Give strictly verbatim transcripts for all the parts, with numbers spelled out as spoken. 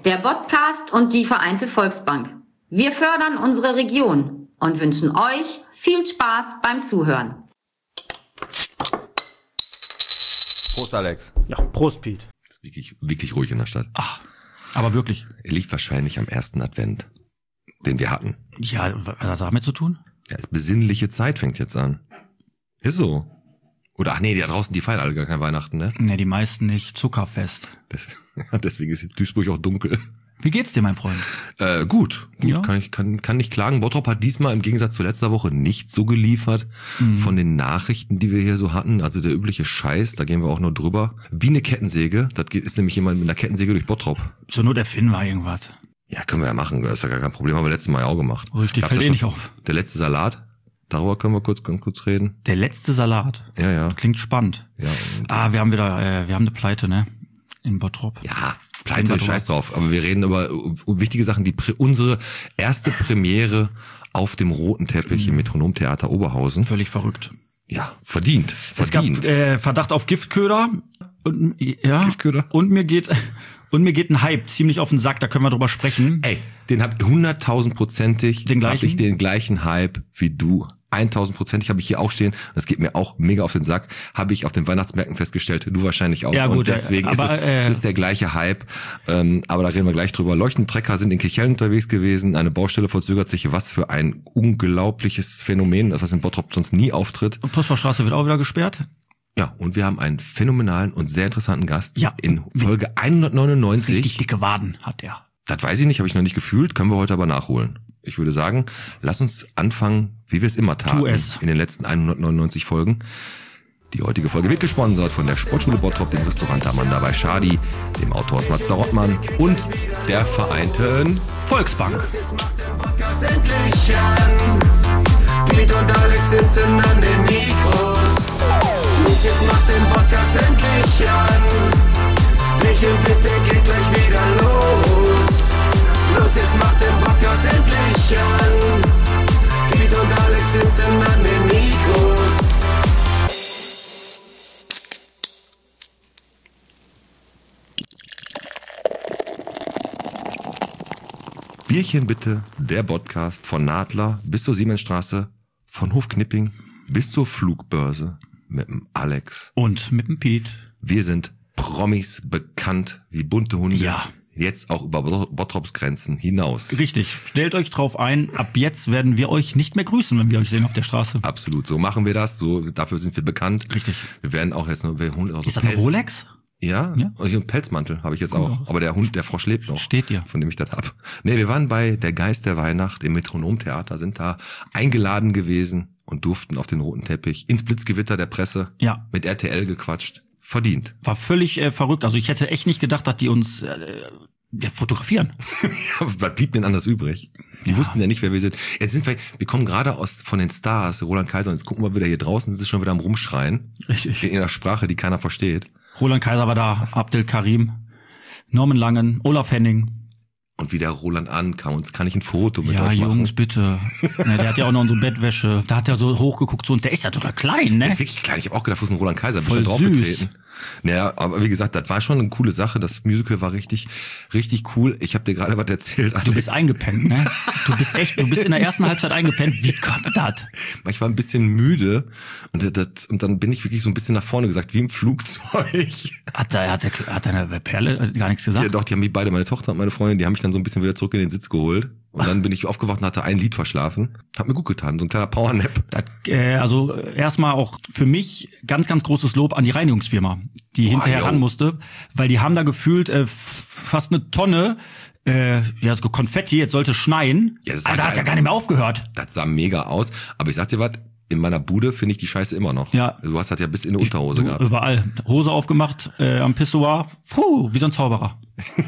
der Podcast und die Vereinte Volksbank. Wir fördern unsere Region und wünschen euch viel Spaß beim Zuhören. Prost, Alex. Ja, Prost, Piet. Ist wirklich, wirklich ruhig in der Stadt. Ach, aber wirklich. Liegt wahrscheinlich am ersten Advent, den wir hatten. Ja, was hat das damit zu tun? Ja, das besinnliche Zeit fängt jetzt an. Ist so. Oder, ach nee, die da draußen, die feiern alle gar kein Weihnachten, ne? Ne, die meisten nicht. Zuckerfest. Das, deswegen ist Duisburg auch dunkel. Wie geht's dir, mein Freund? Äh, gut. gut. Ja? Kann ich kann, kann nicht klagen. Bottrop hat diesmal im Gegensatz zu letzter Woche nicht so geliefert mhm. von den Nachrichten, die wir hier so hatten. Also der übliche Scheiß, da gehen wir auch nur drüber. Wie eine Kettensäge. Das ist nämlich jemand mit einer Kettensäge durch Bottrop. Zur Not erfinden wir irgendwas. Ja, können wir ja machen. Das ist ja gar kein Problem. Haben wir letztes Mal ja auch gemacht. Richtig, fällt eh nicht auf. Der letzte Salat. Darüber können wir kurz, ganz kurz reden. Der letzte Salat. Ja, ja. Klingt spannend. Ja. Ah, wir haben wieder, äh, wir haben eine Pleite, ne? In Bottrop. Ja, Pleite, scheiß drauf. Aber wir reden über wichtige Sachen. Die unsere erste Premiere auf dem roten Teppich mhm. im Metronomtheater Oberhausen. Völlig verrückt. Ja, verdient. Verdient. Es gab äh, Verdacht auf Giftköder. Und, ja, Giftköder. Und mir geht... Und mir geht ein Hype ziemlich auf den Sack, da können wir drüber sprechen. Ey, den hab hunderttausendprozentig, den gleichen? Hab ich den gleichen Hype wie du. eintausendprozentig habe ich hier auch stehen. Das geht mir auch mega auf den Sack. Habe ich auf den Weihnachtsmärkten festgestellt. Du wahrscheinlich auch. Ja, gut, und deswegen aber, ist es äh, ist der gleiche Hype. Ähm, aber da reden wir gleich drüber. Leuchtentrecker sind in Kirchhellen unterwegs gewesen. Eine Baustelle verzögert sich. Was für ein unglaubliches Phänomen, das was in Bottrop sonst nie auftritt. Und Postbaustraße wird auch wieder gesperrt. Ja, und wir haben einen phänomenalen und sehr interessanten Gast ja, in Folge hundertneunundneunzig. Richtig dicke Waden hat er. Das weiß ich nicht, habe ich noch nicht gefühlt, können wir heute aber nachholen. Ich würde sagen, lass uns anfangen, wie wir es immer taten Tu es. in den letzten hundertneunundneunzig Folgen. Die heutige Folge wird gesponsert von der Sportschule Bottrop, dem Restaurant Amanda bei Schadi, dem Autohaus Mazda Rottmann und der Vereinten Volksbank. Piet und Alex sitzen an den Mikros. Los, jetzt macht den Podcast endlich an. Michel, bitte geht gleich wieder los. Los, jetzt macht den Podcast endlich an. Piet und Alex sitzen an den Mikros. Bierchen bitte, der Podcast von Nadler bis zur Siemensstraße, von Hofknipping bis zur Flugbörse mit dem Alex. Und mit dem Piet. Wir sind Promis, bekannt wie bunte Hunde. Ja. Jetzt auch über Bottrops Grenzen hinaus. Richtig. Stellt euch drauf ein, ab jetzt werden wir euch nicht mehr grüßen, wenn wir euch sehen auf der Straße. Absolut, so machen wir das. So, dafür sind wir bekannt. Richtig. Wir werden auch jetzt nur... Wir holen auch so Ist das ein Rolex? Ja, ja. Und einen Pelzmantel habe ich jetzt auch. Aber der Hund, der Frosch lebt noch. Steht dir. Von dem ich das hab. Nee, wir waren bei Der Geist der Weihnacht im Metronomtheater, sind da eingeladen gewesen und durften auf den roten Teppich ins Blitzgewitter der Presse ja. mit R T L gequatscht. Verdient. War völlig äh, verrückt. Also ich hätte echt nicht gedacht, dass die uns äh, ja, fotografieren. Was blieb denn anders übrig? Die ja. wussten ja nicht, wer wir sind. Jetzt sind wir, wir kommen gerade aus von den Stars, Roland Kaiser, und jetzt gucken wir wieder hier draußen, das ist schon wieder am Rumschreien. Richtig. In einer Sprache, die keiner versteht. Roland Kaiser war da, Abdel Karim, Norman Langen, Olaf Henning. Und wie der Roland ankam, und kann ich ein Foto mit ja, euch machen? Ja, Jungs, bitte. Na, der hat ja auch noch so Bettwäsche. Da hat er so hochgeguckt zu uns. Der ist ja total klein, ne? Der ist wirklich klein. Ich habe auch gedacht, wo ist ein Roland Kaiser? Voll Bin ich da draufgetreten. Naja, aber wie gesagt, das war schon eine coole Sache. Das Musical war richtig, richtig cool. Ich habe dir gerade was erzählt, Alex. Du bist eingepennt, ne? Du bist echt, du bist in der ersten Halbzeit eingepennt. Wie kommt das? Ich war ein bisschen müde und, das, und dann bin ich wirklich so ein bisschen nach vorne gesagt, wie im Flugzeug. Hat da, hat, der, hat deine Perle gar nichts gesagt? Ja, doch, die haben mich beide, meine Tochter und meine Freundin, die haben mich dann so ein bisschen wieder zurück in den Sitz geholt. Und dann bin ich aufgewacht und hatte ein Lied verschlafen. Hat mir gut getan, so ein kleiner Powernap. Das, äh, also erstmal auch für mich ganz, ganz großes Lob an die Reinigungsfirma, die Boah, hinterher yo. ran musste, weil die haben da gefühlt äh, fast eine Tonne äh, ja, so Konfetti, jetzt sollte schneien. Ja, aber da hat ja gar nicht mehr aufgehört. Das sah mega aus. Aber ich sag dir was, in meiner Bude finde ich die Scheiße immer noch. Ja. Du hast das ja bis in die Unterhose ich, du, gehabt. Überall. Hose aufgemacht, äh, am Pissoir. Puh, wie so ein Zauberer.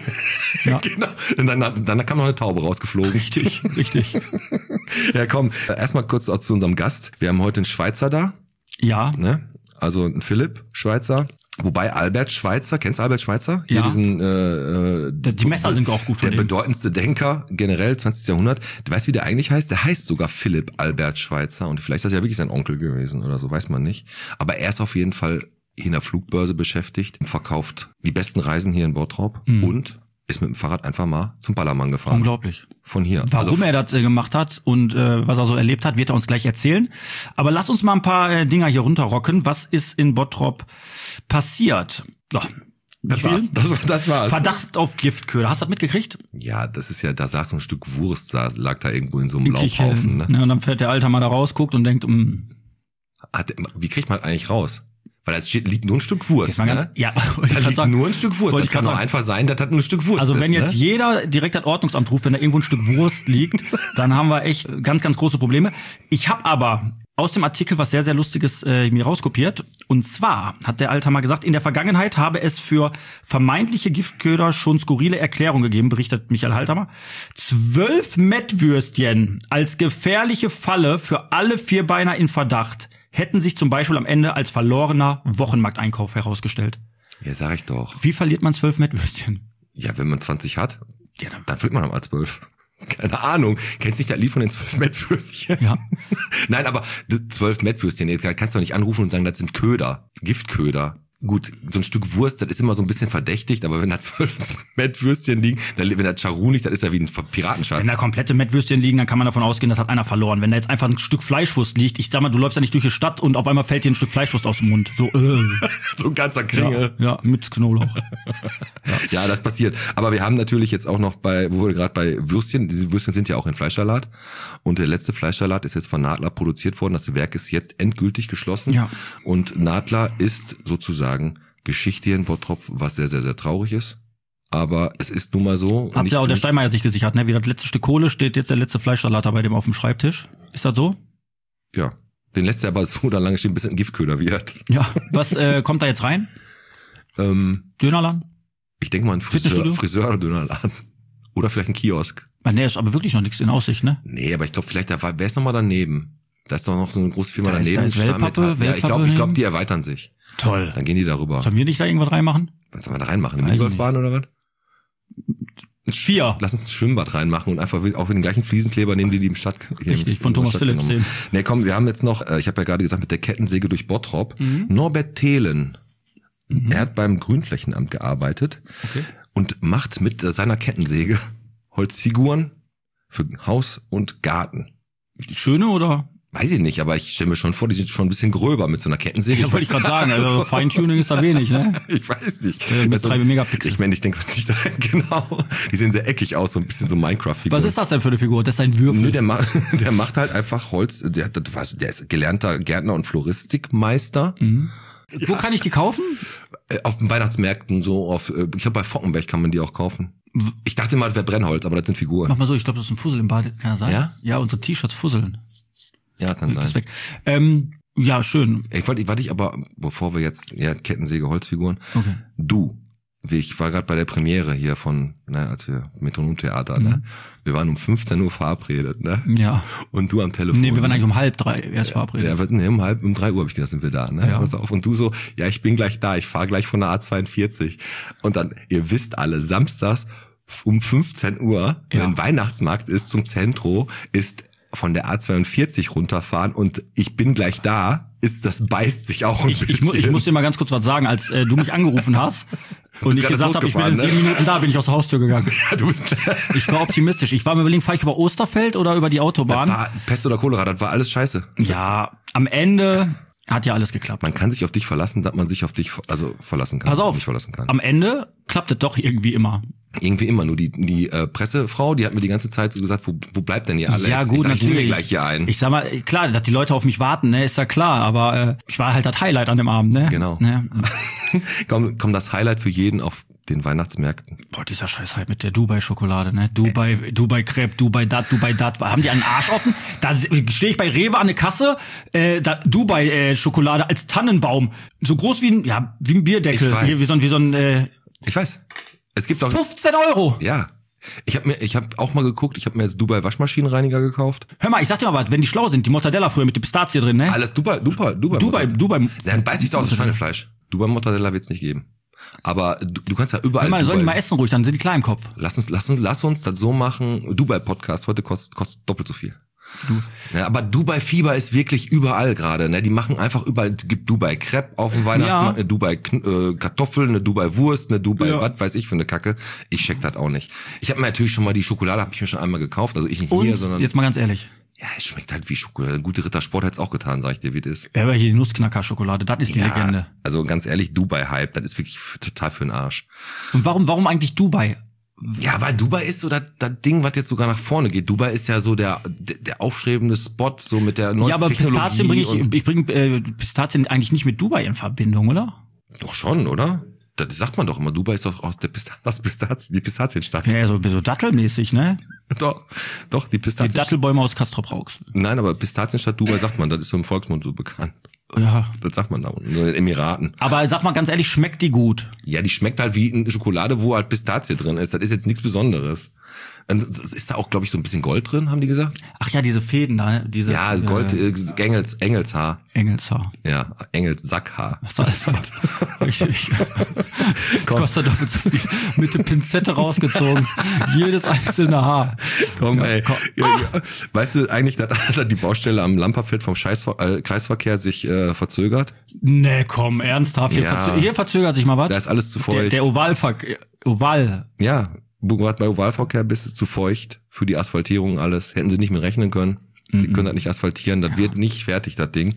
Ja. Genau. Und dann, dann kam noch eine Taube rausgeflogen. Richtig, richtig. Ja, komm, erstmal kurz zu unserem Gast. Wir haben heute einen Schweizer da. Ja. Ne? Also einen Philipp, Schweizer. Wobei Albert Schweitzer, kennst du Albert Schweitzer? Ja. Hier diesen, äh, die Messer sind auch gut von Der dem. bedeutendste Denker generell zwanzigsten Jahrhundert. Du weißt, wie der eigentlich heißt? Der heißt sogar Philipp Albert Schweitzer. Und vielleicht ist das ja wirklich sein Onkel gewesen oder so, weiß man nicht. Aber er ist auf jeden Fall in der Flugbörse beschäftigt, verkauft die besten Reisen hier in Bottrop. Mhm. Und ist mit dem Fahrrad einfach mal zum Ballermann gefahren. Unglaublich. Von hier. Warum also, er das äh, gemacht hat und äh, was er so erlebt hat, wird er uns gleich erzählen. Aber lass uns mal ein paar äh, Dinger hier runterrocken. Was ist in Bottrop passiert? Oh, das war's. Das, das war's. Verdacht auf Giftköder. Hast du das mitgekriegt? Ja, das ist ja, da saß so ein Stück Wurst, saß, lag da irgendwo in so einem Wirklich, Laubhaufen. Ne? Ne, und dann fährt der Alter mal da raus, guckt und denkt, um. Hat, wie kriegt man eigentlich raus? Weil da steht, liegt nur ein Stück Wurst. Ne? Ne? Ja, da liegt sagen, nur ein Stück Wurst. Das kann doch einfach sein, das hat nur ein Stück Wurst. Also ist, wenn jetzt ne? jeder direkt das Ordnungsamt ruft, wenn da irgendwo ein Stück Wurst liegt, dann haben wir echt ganz, ganz große Probleme. Ich habe aber aus dem Artikel was sehr, sehr Lustiges äh, mir rauskopiert. Und zwar hat der Alter mal gesagt, in der Vergangenheit habe es für vermeintliche Giftköder schon skurrile Erklärungen gegeben, berichtet Michael Haltermer. Zwölf Mettwürstchen als gefährliche Falle für alle Vierbeiner in Verdacht hätten sich zum Beispiel am Ende als verlorener Wochenmarkteinkauf herausgestellt. Ja, sag ich doch. Wie verliert man zwölf Mettwürstchen? Ja, wenn man zwanzig hat, Ja, dann, dann verliert man mal zwölf. Keine Ahnung. Kennst du nicht das Lied von den zwölf Mettwürstchen? Ja. Nein, aber zwölf Mettwürstchen, da kannst du doch nicht anrufen und sagen, das sind Köder, Giftköder. Gut, so ein Stück Wurst, das ist immer so ein bisschen verdächtigt, aber wenn da zwölf Mettwürstchen liegen, dann, wenn da Charun liegt, das ist ja wie ein Piratenschatz. Wenn da komplette Mettwürstchen liegen, dann kann man davon ausgehen, das hat einer verloren. Wenn da jetzt einfach ein Stück Fleischwurst liegt, ich sag mal, du läufst ja nicht durch die Stadt und auf einmal fällt dir ein Stück Fleischwurst aus dem Mund. So, äh. So ein ganzer Kringel. Ja, ja, mit Knoblauch. Ja, das passiert. Aber wir haben natürlich jetzt auch noch bei, wo wir gerade bei Würstchen, diese Würstchen sind ja auch in Fleischsalat. Und der letzte Fleischsalat ist jetzt von Nadler produziert worden. Das Werk ist jetzt endgültig geschlossen. Ja. Und Nadler ist sozusagen Geschichte hier in Bottrop, was sehr, sehr, sehr traurig ist. Aber es ist nun mal so. Hat ja auch der Steinmeier sich gesichert, ne? Wie das letzte Stück Kohle steht jetzt der letzte Fleischsalat bei dem auf dem Schreibtisch. Ist das so? Ja. Den lässt er aber so da lange stehen, bis er ein Giftköder wird. Ja. Was äh, kommt da jetzt rein? Ähm, Dönerladen? ich denke mal ein Friseur, Friseur oder Dönerladen. Oder vielleicht ein Kiosk. Ah, nee, ist aber wirklich noch nichts in Aussicht, ne? Nee, aber ich glaube, vielleicht, da war, wer ist noch mal daneben? Da ist doch noch so eine große Firma Da ist- daneben. da ist Wellpappe, Ja, ich Wellpappe glaube, ich glaube, daneben. die erweitern sich. Toll. Dann gehen die darüber. Sollen wir nicht da irgendwas reinmachen? Was soll man da reinmachen? Eine Weiß ich Minigolfbahn oder was? Vier. Lass uns ein Schwimmbad reinmachen und einfach auch mit den gleichen Fliesenkleber nehmen, die die im Stadt Richtig, von Thomas Philips sehen. sehen. Nee, komm, wir haben jetzt noch, äh, ich habe ja gerade gesagt, mit der Kettensäge durch Bottrop, Mhm. Norbert Thelen. Er hat beim Grünflächenamt gearbeitet Okay. und macht mit seiner Kettensäge Holzfiguren für Haus und Garten. Schöne oder? Weiß ich nicht, aber ich stelle mir schon vor, die sind schon ein bisschen gröber mit so einer Kettensäge. Ja, wollte ich gerade sagen, also Feintuning ist da wenig, ne? Ich weiß nicht. Äh, mit Also, drei Megapixel. Ich meine, ich denke nicht, genau. Die sehen sehr eckig aus, so ein bisschen so Minecraft-Figuren. Was ist das denn für eine Figur? Das ist ein Würfel. Nö, der, ma der macht halt einfach Holz. Der, hat, du weißt, der ist gelernter Gärtner und Floristikmeister. Mhm. Wo kann ich die kaufen? Äh, Auf den Weihnachtsmärkten so. Auf, äh, ich glaube, bei Fockenberg kann man die auch kaufen. Ich dachte mal, das wäre Brennholz, aber das sind Figuren. Mach mal so, ich glaube, das ist ein Fussel im Bad. Kann das sein? Ja? Ja, unsere T-Shirts fusseln. Ja, kann Ist sein. weg. Ähm, ja, schön. Ich wollte, warte ich aber, bevor wir jetzt, ja, Kettensäge, Holzfiguren. Okay. Du, wie ich war gerade bei der Premiere hier von, ne, als wir Metronom-Theater, Mhm. ne? Wir waren um fünfzehn Uhr verabredet, ne? Ja. Und du am Telefon. Nee, wir waren eigentlich um halb drei erst verabredet. Ja, wir- nee, um halb, um drei Uhr habe ich gedacht, sind wir da, ne? Ja. Pass auf. Und du so, ja, ich bin gleich da, ich fahre gleich von der A zweiundvierzig. Und dann, ihr wisst alle, samstags um fünfzehn Uhr, Ja. wenn Weihnachtsmarkt ist, zum Zentro, ist von der A zweiundvierzig runterfahren und ich bin gleich da, ist, das beißt sich auch ein Ich, bisschen. ich, mu ich muss dir mal ganz kurz was sagen, als äh, du mich angerufen hast und ich gerade gesagt habe, ich bin in losgefahren, sieben ne? Minuten da, bin ich aus der Haustür gegangen. Ja, du bist, Ich war optimistisch. Ich war mir überlegen, fahre ich über Osterfeld oder über die das Autobahn? war Pest oder Cholera, das war alles scheiße. Ja, am Ende hat ja alles geklappt. Man kann sich auf dich verlassen, dass man sich auf dich, also verlassen kann. Pass auf, Nicht verlassen kann. am Ende klappt es doch irgendwie immer. Irgendwie immer. Nur die, die äh, Pressefrau, die hat mir die ganze Zeit so gesagt, wo, wo bleibt denn hier Alex? Ja, gut, ich sag, ich nehme natürlich. gleich hier ein. Ich sag mal, klar, dass die Leute auf mich warten, ne, ist ja klar, aber äh, ich war halt das Highlight an dem Abend, ne? Genau. Ne? komm, komm, das Highlight für jeden auf den Weihnachtsmärkten. Boah, dieser Scheiß halt mit der Dubai-Schokolade, ne? Dubai, Dubai Crepe, Dubai dat, Dubai dat. Haben die einen Arsch offen? Da stehe ich bei Rewe an der Kasse, äh, da Dubai-Schokolade als Tannenbaum. So groß wie ein, ja, wie ein Bierdeckel. Ich weiß. Hier, wie so ein, wie so ein äh, Ich weiß. Es gibt auch, fünfzehn Euro. ja. Ich habe mir, ich habe auch mal geguckt, ich habe mir jetzt Dubai Waschmaschinenreiniger gekauft. Hör mal, ich sag dir mal was, wenn die schlau sind, die Mortadella früher mit der Pistazie drin, ne? Alles Dubai, Dubai, Dubai. Dubai, Dubai. Dann beißt sich doch aus dem Schweinefleisch. Dubai Mortadella wird's nicht geben. Aber du, du kannst ja überall. Hör mal, sollen die Dubai- mal essen ruhig, dann sind die klar im Kopf. Lass uns, lass uns, lass uns das so machen. Dubai Podcast heute kostet, kostet doppelt so viel. Du. Ja, aber Dubai-Fieber ist wirklich überall gerade. Ne? Die machen einfach überall, es gibt Dubai-Crepe auf dem Weihnachtsmarkt, Ja. eine Dubai-Kartoffeln, eine Dubai-Wurst, eine Dubai, Ja. was weiß ich für eine Kacke. Ich check das auch nicht. Ich habe mir natürlich schon mal die Schokolade, habe ich mir schon einmal gekauft. Also ich nicht Und mir, sondern... jetzt mal ganz ehrlich. Ja, es schmeckt halt wie Schokolade. Gute Rittersport hätte es auch getan, sag ich dir, wie das ist. Ja, aber hier die Nussknacker-Schokolade, das ist die Ja, Legende. also ganz ehrlich, Dubai-Hype, das ist wirklich f- total für den Arsch. Und warum, warum eigentlich Dubai? Ja, weil Dubai ist so das, das Ding, was jetzt sogar nach vorne geht. Dubai ist ja so der der, der aufstrebende Spot, so mit der neuen Ja, aber Technologie. Pistazien bringe ich, und- ich bringe äh, Pistazien eigentlich nicht mit Dubai in Verbindung, oder? Doch schon, oder? Das sagt man doch immer. Dubai ist doch auch der Pista- das Pistazien, die Pistazienstadt. Ja, so, so dattelmäßig, ne? Doch, doch, die Die Pistazienstadt. Dattelbäume aus Castrop-Rauxel. Nein, aber Pistazienstadt Dubai sagt man, das ist so im Volksmund so bekannt. Ja. Das sagt man da unten, so in den Emiraten. Aber sag mal ganz ehrlich, schmeckt die gut? Ja, die schmeckt halt wie eine Schokolade, wo halt Pistazie drin ist. Das ist jetzt nichts Besonderes. Und es ist da auch, glaube ich, so ein bisschen Gold drin, haben die gesagt? Ach ja, diese Fäden da, ne? Diese, Ja, diese Gold, äh, Engels, Engelshaar. Engelshaar. Ja, Engels Sackhaar. Was heißt ich, ich, kostet doch mit, so viel, mit der Pinzette rausgezogen. Jedes einzelne Haar. Komm, Ja, ey. komm. Ja, ja. Weißt du eigentlich, dass die Baustelle am Lamperfeld vom Scheiß, äh, Kreisverkehr sich äh, verzögert? Nee, komm, ernsthaft. Hier, Ja. verzö hier verzögert sich mal was. Da ist alles zu der, feucht. der Ovalverkehr. Oval. Ja, wo gerade bei Ovalverkehr bist du zu feucht für die Asphaltierung alles. Hätten sie nicht mit rechnen können. Sie können das nicht asphaltieren. Das wird nicht fertig, das Ding.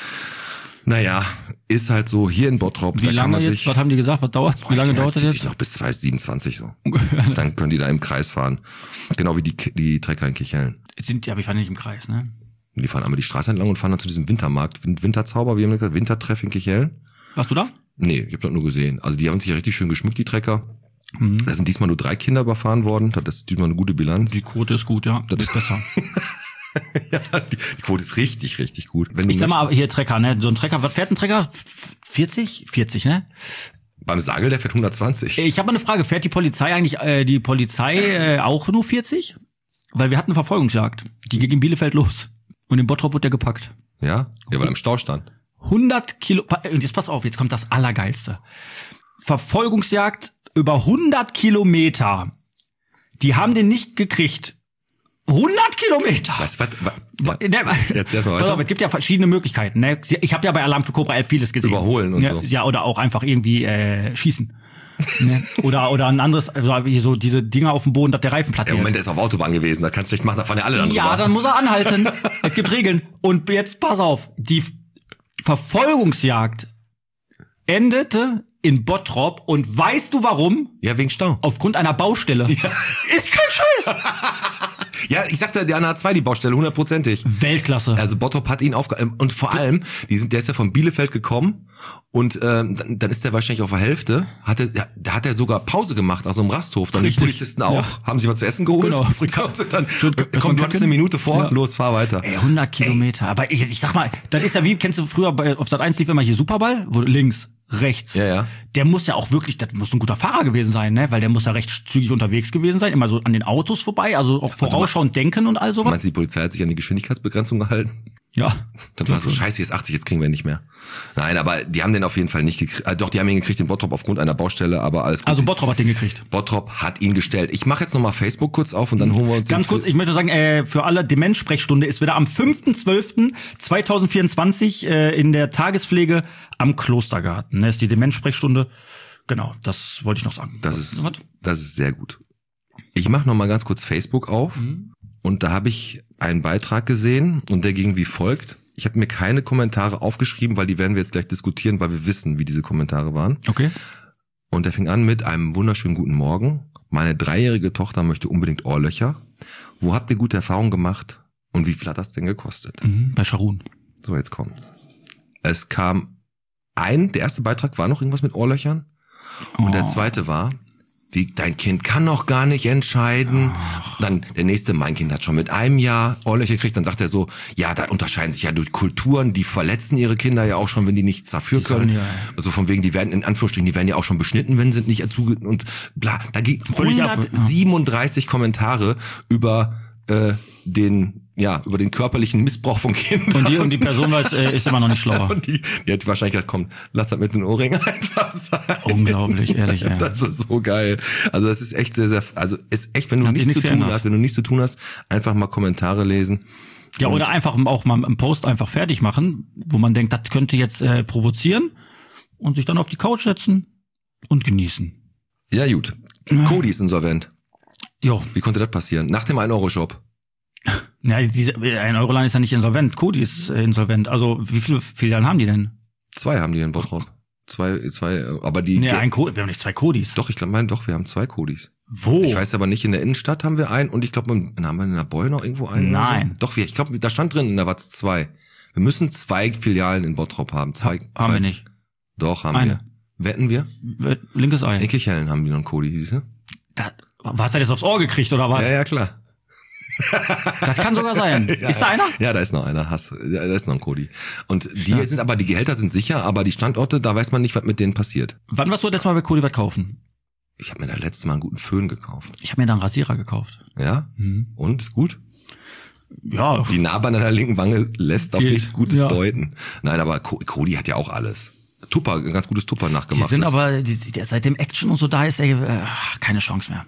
Naja, ist halt so hier in Bottrop. Wie da kann lange man jetzt? sich, Was haben die gesagt? Was dauert? Wie lange Ja, dauert das zieht sich jetzt? noch bis zwanzig siebenundzwanzig so. Dann können die da im Kreis fahren. Genau wie die, die Trecker in Kichellen. Sind, ja, aber ich fahre nicht im Kreis, ne? Die fahren einmal die Straße entlang und fahren dann zu diesem Wintermarkt. Winterzauber, wie haben wir gesagt, Wintertreff in Kichellen. Warst du da? Nee, ich habe das nur gesehen. Also die haben sich ja richtig schön geschmückt, die Trecker. Mhm. Da sind diesmal nur drei Kinder überfahren worden. Das ist diesmal eine gute Bilanz. Die Quote ist gut, ja. Das ist besser. Ja, die, die Quote ist richtig, richtig gut. Wenn du Ich sag möchtest- mal, hier Trecker, ne? So ein Trecker, was fährt ein Trecker? vierzig? vierzig, ne? beim Sagel, der fährt hundertzwanzig. Ich habe mal eine Frage, fährt die Polizei eigentlich, äh, die Polizei äh, auch nur vierzig? Weil wir hatten eine Verfolgungsjagd. Die ging in Bielefeld los. Und in Bottrop wurde der gepackt. Ja? Ja, weil er im Stau stand. hundert Kilo, und jetzt pass auf, jetzt kommt das Allergeilste. Verfolgungsjagd über hundert Kilometer. Die haben den nicht gekriegt. hundert Kilometer! Was, was, was Ja. ja. Jetzt erst mal Pass weiter. auf, es gibt ja verschiedene Möglichkeiten. Ne? Ich habe ja bei Alarm für Cobra elf vieles gesehen. Überholen und ja, so. Ja, oder auch einfach irgendwie äh, schießen. Ne? Oder oder ein anderes, also wie so diese Dinger auf dem Boden, dass der Reifen platt Ja, wird. Moment, der ist auf Autobahn gewesen. Da kannst du schlecht machen, da fahren ja alle dann Ja, drüber. dann muss er anhalten. Es gibt Regeln. Und jetzt pass auf, die Verfolgungsjagd endete in Bottrop und weißt du warum? Ja, wegen Stau. Aufgrund einer Baustelle. Ja. Ist kein Scheiß. Ja, ich sagte, der hat zwei die Baustelle, hundertprozentig. Weltklasse. Also Bottrop hat ihn aufge... Und vor allem, die sind, der ist ja von Bielefeld gekommen und ähm, dann, dann ist der wahrscheinlich auf der Hälfte. Hat er, ja, da hat er sogar Pause gemacht, also im Rasthof. Dann Richtig. die Polizisten auch. Ja. Haben sich was zu essen geholt. Genau. Und sind dann, Schön- komm, kannst du eine Minute vor? Ja. Los, fahr weiter. Ey, hundert Kilometer. Aber ich, ich sag mal, das ist ja wie, kennst du früher bei, auf Sat eins lief immer hier Superball? Wo, links, rechts. Ja, ja. Der muss ja auch wirklich, das muss ein guter Fahrer gewesen sein, ne? Weil der muss ja recht zügig unterwegs gewesen sein, immer so an den Autos vorbei, also auch vorausschauend denken und all sowas. Meinst du, die Polizei hat sich an die Geschwindigkeitsbegrenzung gehalten? Ja. Dann war so, scheiße, hier ist achtzig, jetzt kriegen wir ihn nicht mehr. Nein, aber die haben den auf jeden Fall nicht gekriegt. Äh, doch, die haben ihn gekriegt in Bottrop aufgrund einer Baustelle, aber alles gut. Also Bottrop hat den gekriegt. Bottrop hat ihn gestellt. Ich mache jetzt nochmal Facebook kurz auf und dann holen wir uns... Ganz den kurz, ich möchte sagen, äh, für alle, Demenzsprechstunde ist wieder am fünften zwölften zweitausendvierundzwanzig äh, in der Tagespflege am Klostergarten. Ne, ist die Demenzsprechstunde. Genau, das wollte ich noch sagen. Das ist, Was? das ist sehr gut. Ich mache nochmal ganz kurz Facebook auf Mhm. und da habe ich einen Beitrag gesehen und der ging wie folgt. Ich habe mir keine Kommentare aufgeschrieben, weil die werden wir jetzt gleich diskutieren, weil wir wissen, wie diese Kommentare waren. Okay. Und der fing an mit einem wunderschönen guten Morgen. Meine dreijährige Tochter möchte unbedingt Ohrlöcher. Wo habt ihr gute Erfahrungen gemacht und wie viel hat das denn gekostet? Mhm, bei Scharun. So, jetzt kommt's. Es kam ein, der erste Beitrag war noch irgendwas mit Ohrlöchern. Und Oh. der zweite war, wie, dein Kind kann noch gar nicht entscheiden. Dann der nächste, mein Kind hat schon mit einem Jahr Ohrlöcher gekriegt. Dann sagt er so, ja, da unterscheiden sich ja durch Kulturen, die verletzen ihre Kinder ja auch schon, wenn die nichts dafür Die sollen können. ja- Also von wegen, die werden in Anführungsstrichen, die werden ja auch schon beschnitten, wenn sie nicht erzuge und bla. Da ging Völlig ab- hundertsiebenunddreißig Kommentare über äh, den ja, über den körperlichen Missbrauch von Kindern. Und die, und die Person weiß, äh, ist immer noch nicht schlauer. Und die, die hat wahrscheinlich gesagt, komm, lass das mit den Ohrringen einfach sein. Unglaublich, ehrlich, ey. Das war so geil. Also das ist echt sehr, sehr, also ist echt, wenn du Hat sich nichts zu nichts tun geändert. hast, wenn du nichts zu tun hast, einfach mal Kommentare lesen. Ja, Und oder einfach auch mal einen Post einfach fertig machen, wo man denkt, das könnte jetzt äh, provozieren und sich dann auf die Couch setzen und genießen. Ja, gut. Cody ist insolvent. Jo. Wie konnte das passieren? Nach dem ein Euro Shop. Ja, diese ein Euroline ist ja nicht insolvent. Cody ist äh, insolvent. Also wie viele Filialen haben die denn? Zwei haben die in Bottrop. Zwei, zwei, aber die. Nee, Ge- ein Cody. Wir haben nicht zwei Codys. Doch, ich glaube, mein, doch, wir haben zwei Codys. Wo? Ich weiß aber nicht, in der Innenstadt haben wir einen und ich glaube, haben wir in der Boy noch irgendwo einen? Nein. Oder so? Doch, wir, ich glaube, da stand drin, in der Watz zwei. Wir müssen zwei Filialen in Bottrop haben. Zwei, haben zwei. wir nicht. Doch, haben Eine. wir. Wetten wir? Linkes Ei. In Kirchhellen haben die noch einen Cody, siehst du? Da, was hat jetzt aufs Ohr gekriegt oder was? Ja, ja, klar. Das kann sogar sein. Ja, Ist da einer? Ja, da ist noch einer. Hass. Ja, da ist noch ein Cody. Und die Stark. sind aber, die Gehälter sind sicher, aber die Standorte, da weiß man nicht, was mit denen passiert. Wann warst du das Mal bei Cody was kaufen? Ich habe mir da letztes Mal einen guten Föhn gekauft. Ich habe mir da einen Rasierer gekauft. Ja? Mhm. Und? Ist gut? Ja. Die Narbe an deiner linken Wange lässt auf Geht. nichts Gutes Ja. deuten. Nein, aber Co- Cody hat ja auch alles. Tupper, ein ganz gutes Tupper Die nachgemacht. sind aber, die, die, seit dem Action und so da ist, ey, äh, keine Chance mehr.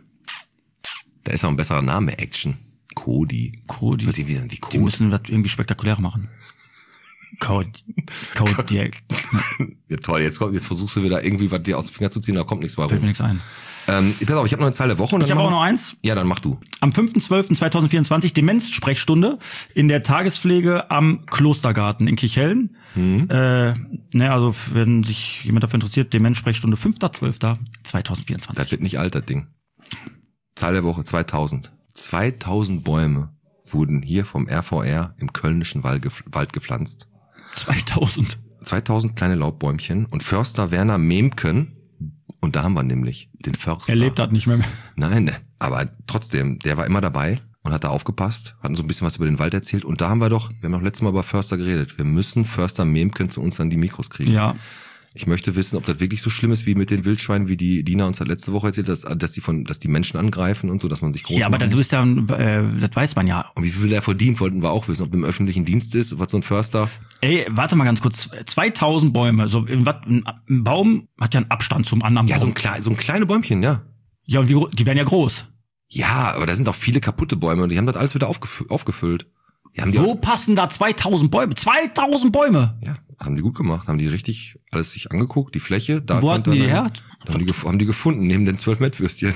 Da ist auch ein besserer Name, Action. Cody. Cody. Hört sich wie, wie Die Code. müssen was irgendwie spektakulär machen. Code. Code, die, Ja, toll, jetzt, kommt, jetzt versuchst du wieder irgendwie was dir aus den Fingern zu ziehen, da kommt nichts fällt mir warum. nichts ein. Ähm, pass auf, ich habe noch eine Zahl der Woche. Und dann Ich habe auch machen- noch eins. Ja, dann mach du. Am fünfter zwölfter zweitausendvierundzwanzig Demenz-Sprechstunde in der Tagespflege am Klostergarten in Kirchhellen. Mhm. Äh, ne, also wenn sich jemand dafür interessiert, Demenz-Sprechstunde fünfter zwölfter zweitausendvierundzwanzig. Das wird nicht alt, das Ding. Zahl der Woche, zweitausend. zweitausend Bäume wurden hier vom R V R im kölnischen Wald, gef- Wald gepflanzt. zweitausend. zweitausend kleine Laubbäumchen und Förster Werner Memken, und da haben wir nämlich den Förster. Er lebt das nicht mehr. Nein, aber trotzdem, der war immer dabei und hat da aufgepasst, hat so ein bisschen was über den Wald erzählt und da haben wir doch, wir haben doch letztes Mal über Förster geredet. Wir müssen Förster Memken zu uns an die Mikros kriegen. Ja. Ich möchte wissen, ob das wirklich so schlimm ist wie mit den Wildschweinen, wie die Dina uns hat letzte Woche erzählt, dass, dass die von, dass die Menschen angreifen und so, dass man sich groß Ja, aber machen das ist ja, äh, das weiß man ja. Und wie viel der verdient, wollten wir auch wissen, ob der im öffentlichen Dienst ist, was so ein Förster. Ey, warte mal ganz kurz. zweitausend Bäume. So, in wat, ein, ein Baum hat ja einen Abstand zum anderen Ja, so Baum. ein, klein, so ein kleine Bäumchen, ja. Ja, und wie, gro- die werden ja groß. Ja, aber da sind auch viele kaputte Bäume und die haben das alles wieder aufgefü- aufgefüllt. Die haben die Wo auch, passen da zweitausend Bäume? zweitausend Bäume! ja, haben die gut gemacht, haben die richtig alles sich angeguckt, die Fläche. Da Wo hatten konnte die die dann- her? Da haben die, gef- haben die gefunden, neben den zwölf Mettwürstchen.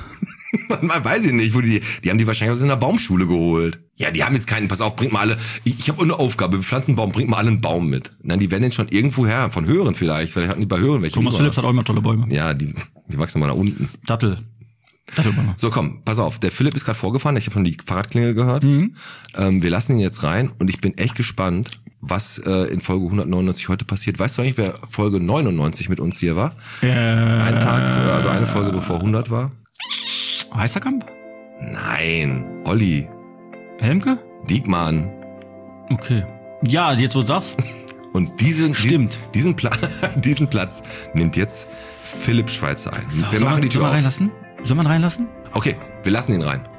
Man weiß ich nicht, wo die, die haben die wahrscheinlich aus einer Baumschule geholt. Ja, die haben jetzt keinen, pass auf, bringt mal alle, ich, ich habe eine Aufgabe, wir pflanzen einen Baum, bringt mal alle einen Baum mit. Nein, die werden den schon irgendwo her, von Hören vielleicht, vielleicht hatten die bei Hören welche. Thomas über. Phillips hat auch immer tolle Bäume. Ja, die, die wachsen mal da unten. Dattel. Dattelbäume. So, komm, pass auf, der Philipp ist gerade vorgefahren, ich habe schon die Fahrradklingel gehört. Mhm. Ähm, wir lassen ihn jetzt rein und ich bin echt gespannt, was äh, in Folge hundertneunundneunzig heute passiert. Weißt du eigentlich, wer Folge neunundneunzig mit uns hier war? Äh, Ein Tag, also eine Folge bevor hundert war? Heißerkamp? Nein, Olli, Helmke? Diekmann. Okay. Ja, jetzt wo du sagst. Und diesen, Stimmt. diesen, diesen, Pla diesen Platz nimmt jetzt Philipp Schweizer ein. wir Soll machen man- die Soll Tür man auf. reinlassen? Soll man reinlassen? Okay, wir lassen ihn rein.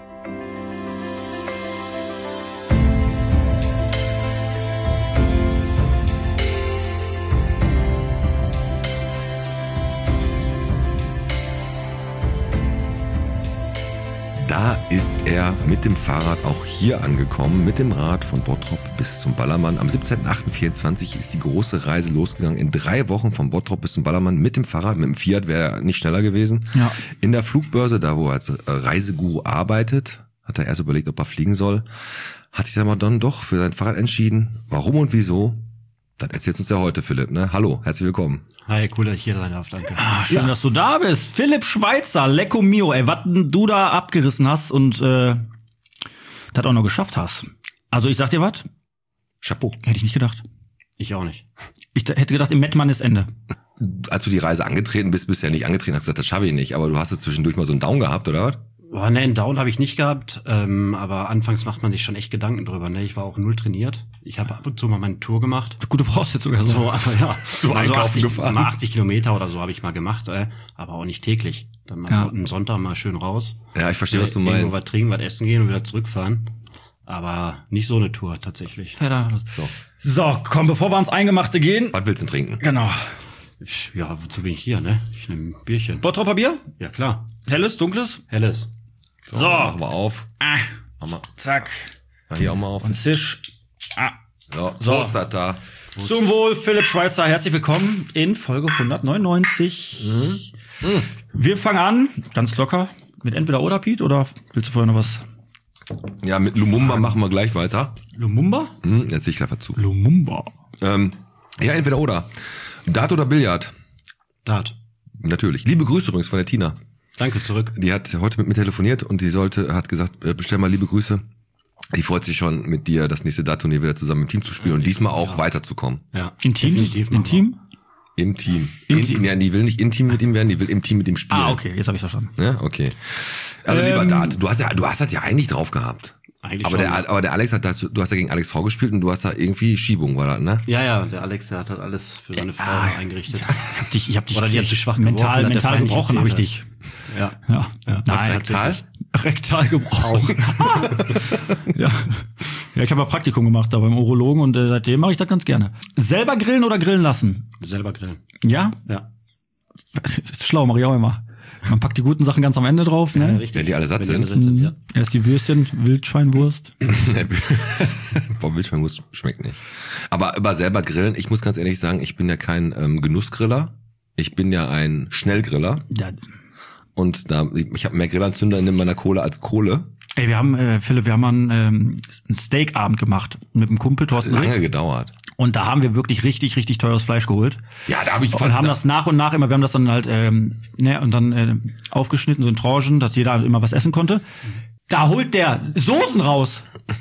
Da ist er mit dem Fahrrad auch hier angekommen, mit dem Rad von Bottrop bis zum Ballermann. Am siebzehnten achten vierundzwanzig ist die große Reise losgegangen. In drei Wochen von Bottrop bis zum Ballermann mit dem Fahrrad. Mit dem Fiat wäre er nicht schneller gewesen. Ja. In der Flugbörse, da wo er als Reiseguru arbeitet, hat er erst überlegt, ob er fliegen soll. Hat sich dann aber dann doch für sein Fahrrad entschieden. Warum und wieso? Das erzählst uns ja heute, Philipp, ne? Hallo, herzlich willkommen. Hi, cool, dass ich hier sein darf, danke. Ah, schön, dass du da bist. Philipp Schweizer, Lecco Mio, ey, was du da abgerissen hast und äh, das auch noch geschafft hast. Also ich sag dir was, Chapeau. hätte ich nicht gedacht. Ich auch nicht. Ich d- hätte gedacht, im Mettmann ist Ende. Als du die Reise angetreten bist, bist du ja nicht angetreten, hast gesagt, das schaffe ich nicht. Aber du hast jetzt zwischendurch mal so einen Down gehabt, oder was? Boah, ne, einen Down habe ich nicht gehabt, ähm, aber anfangs macht man sich schon echt Gedanken drüber. Ne? Ich war auch null trainiert. Ich habe ab und zu mal meine Tour gemacht. Gute Voraussetzung sogar so. So, aber ja, So mal einkaufen achtzig, gefahren. mal achtzig Kilometer oder so habe ich mal gemacht, äh, aber auch nicht täglich. Dann mal Ja. so einen Sonntag mal schön raus. Ja, ich verstehe, was du Irgendwo meinst. was trinken, was essen gehen und wieder zurückfahren. Aber nicht so eine Tour tatsächlich. So. So, komm, bevor wir ans Eingemachte gehen. Was willst du denn trinken? Genau. Ich, ja, wozu bin ich hier, ne? Ich nehme ein Bierchen. Bottropper Bier? Ja, klar. Helles, dunkles? Helles. So, So. machen wir auf. Ah, Mach mal. zack. Mach hier auch mal auf. Und Zisch. Ah. So, So. Prost, da. Zum Wohl, Philipp Schweitzer. Herzlich willkommen in Folge hundertneunundneunzig. Mhm. Mhm. Wir fangen an, ganz locker, mit entweder oder, Pete, oder willst du vorher noch was? Ja, mit Lumumba machen wir gleich weiter. Lumumba? Hm, erzähl ich gleich dazu. Lumumba. Ähm, ja, entweder oder. Dart oder Billard? Dart. Natürlich. Liebe Grüße übrigens von der Tina. Danke, zurück. Die hat heute mit mir telefoniert und die sollte, hat gesagt, äh, bestell mal liebe Grüße. Die freut sich schon, mit dir das nächste Dart-Turnier wieder zusammen im Team zu spielen und diesmal auch weiterzukommen. Ja. Intim? Definitiv machen wir. Intim? Im Team. Im in, Team. Ja, die will nicht intim mit ihm werden, die will im Team mit ihm spielen. Ah, okay, jetzt habe ich verstanden. Ja, okay. Also Ähm, lieber Dart, du hast ja, du hast das ja eigentlich drauf gehabt. Eigentlich Aber schon. der, aber der Alex hat das, du hast ja gegen Alex V gespielt und du hast da irgendwie Schiebung, war das, ne? Ja, ja, der Alex, der hat halt alles für seine Frau Ah, eingerichtet. Ich hab dich, ich hab dich Oder die hat sich schwach mental, geworfen, hat der mental Feind nicht gebrochen habe ich erzählt dich. Ja. Ja. Ja. Nein, Rektal? rektal gebrochen. ja. Ja, ich habe ja Praktikum gemacht da beim Urologen und äh, seitdem mache ich das ganz gerne. Selber grillen oder grillen lassen? Selber grillen. Ja? Ja. Das ist schlau, mache ich auch immer. Man packt die guten Sachen ganz am Ende drauf, ne? richtig. Wenn die alle satt Wenn die sind. alle sind, ja. Erst die Würstchen, Wildschweinwurst. Boah, Wildschweinwurst schmeckt nicht. Aber über selber grillen, ich muss ganz ehrlich sagen, ich bin ja kein ähm, Genussgriller. Ich bin ja ein Schnellgriller. Ja. Und da, ich, ich habe mehr Grillanzünder in meiner Kohle als Kohle. Ey, wir haben, äh, Philipp, wir haben mal einen, ähm, einen Steakabend gemacht mit dem Kumpel Thorsten Lange Rick. gedauert. Und da haben wir wirklich richtig, richtig teures Fleisch geholt. Ja, da habe ich Und haben das nach und nach immer, wir haben das dann halt, ähm, ne, und dann äh, aufgeschnitten, so in Tranchen, dass jeder immer was essen konnte. Da holt der Soßen raus.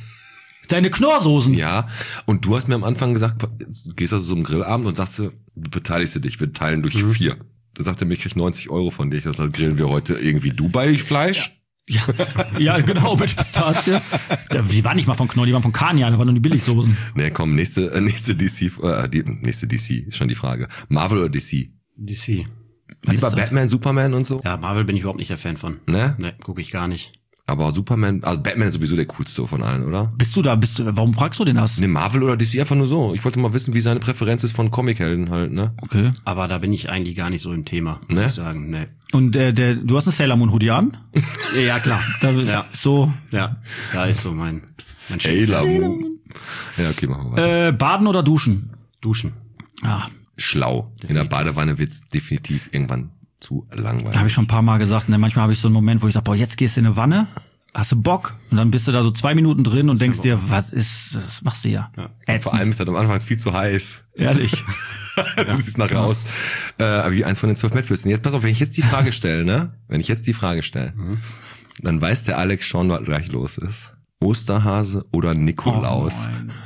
Deine Knorrsoßen. Ja, und du hast mir am Anfang gesagt, du gehst also so im Grillabend und sagst, du beteiligst dich, wir teilen durch Mhm. vier. Da sagt er mir, ich krieg neunzig Euro von dir. Ich sag, das grillen wir heute irgendwie Dubai-Fleisch. Ja, ja, genau, mit Pistazie. Ja, die waren nicht mal von Knorr, die waren von Kania, das waren nur die Billigsoßen. Nee, komm, nächste, äh, nächste D C, äh, die, nächste D C, ist schon die Frage. Marvel oder D C? D C. Was Lieber ist das? Batman, Superman und so? Ja, Marvel bin ich überhaupt nicht der Fan von. Ne? Ne, gucke ich gar nicht. Aber Superman, also Batman ist sowieso der coolste von allen, oder? Bist du da, bist du, warum fragst du den das? Ne, Marvel oder D C einfach nur so. Ich wollte mal wissen, wie seine Präferenz ist von Comichelden halt, ne? Okay. Aber da bin ich eigentlich gar nicht so im Thema, muss Ne? ich sagen. Ne. Und äh, der, du hast einen Sailor Moon Hoodie an? Ja, klar. Da, Ja. So, Ja, da ist so mein, mein Sailor Moon. Ja, okay, machen wir weiter. äh, baden oder duschen? Duschen. Ah, Schlau. In der Badewanne wird's definitiv irgendwann zu langweilig. da habe ich schon ein paar Mal gesagt, ne, manchmal habe ich so einen Moment, wo ich sage, boah, jetzt gehst du in eine Wanne, hast du Bock? Und dann bist du da so zwei Minuten drin und denkst dir, was ist, was machst du hier? Und Ätzend. vor allem ist das am Anfang viel zu heiß. Ehrlich. Du siehst nachher aus äh, wie eins von den zwölf Mettwürsten. Jetzt pass auf, wenn ich jetzt die Frage stelle, ne? Wenn ich jetzt die Frage stelle, dann weiß der Alex schon, was gleich los ist. Osterhase oder Nikolaus? Oh, nein.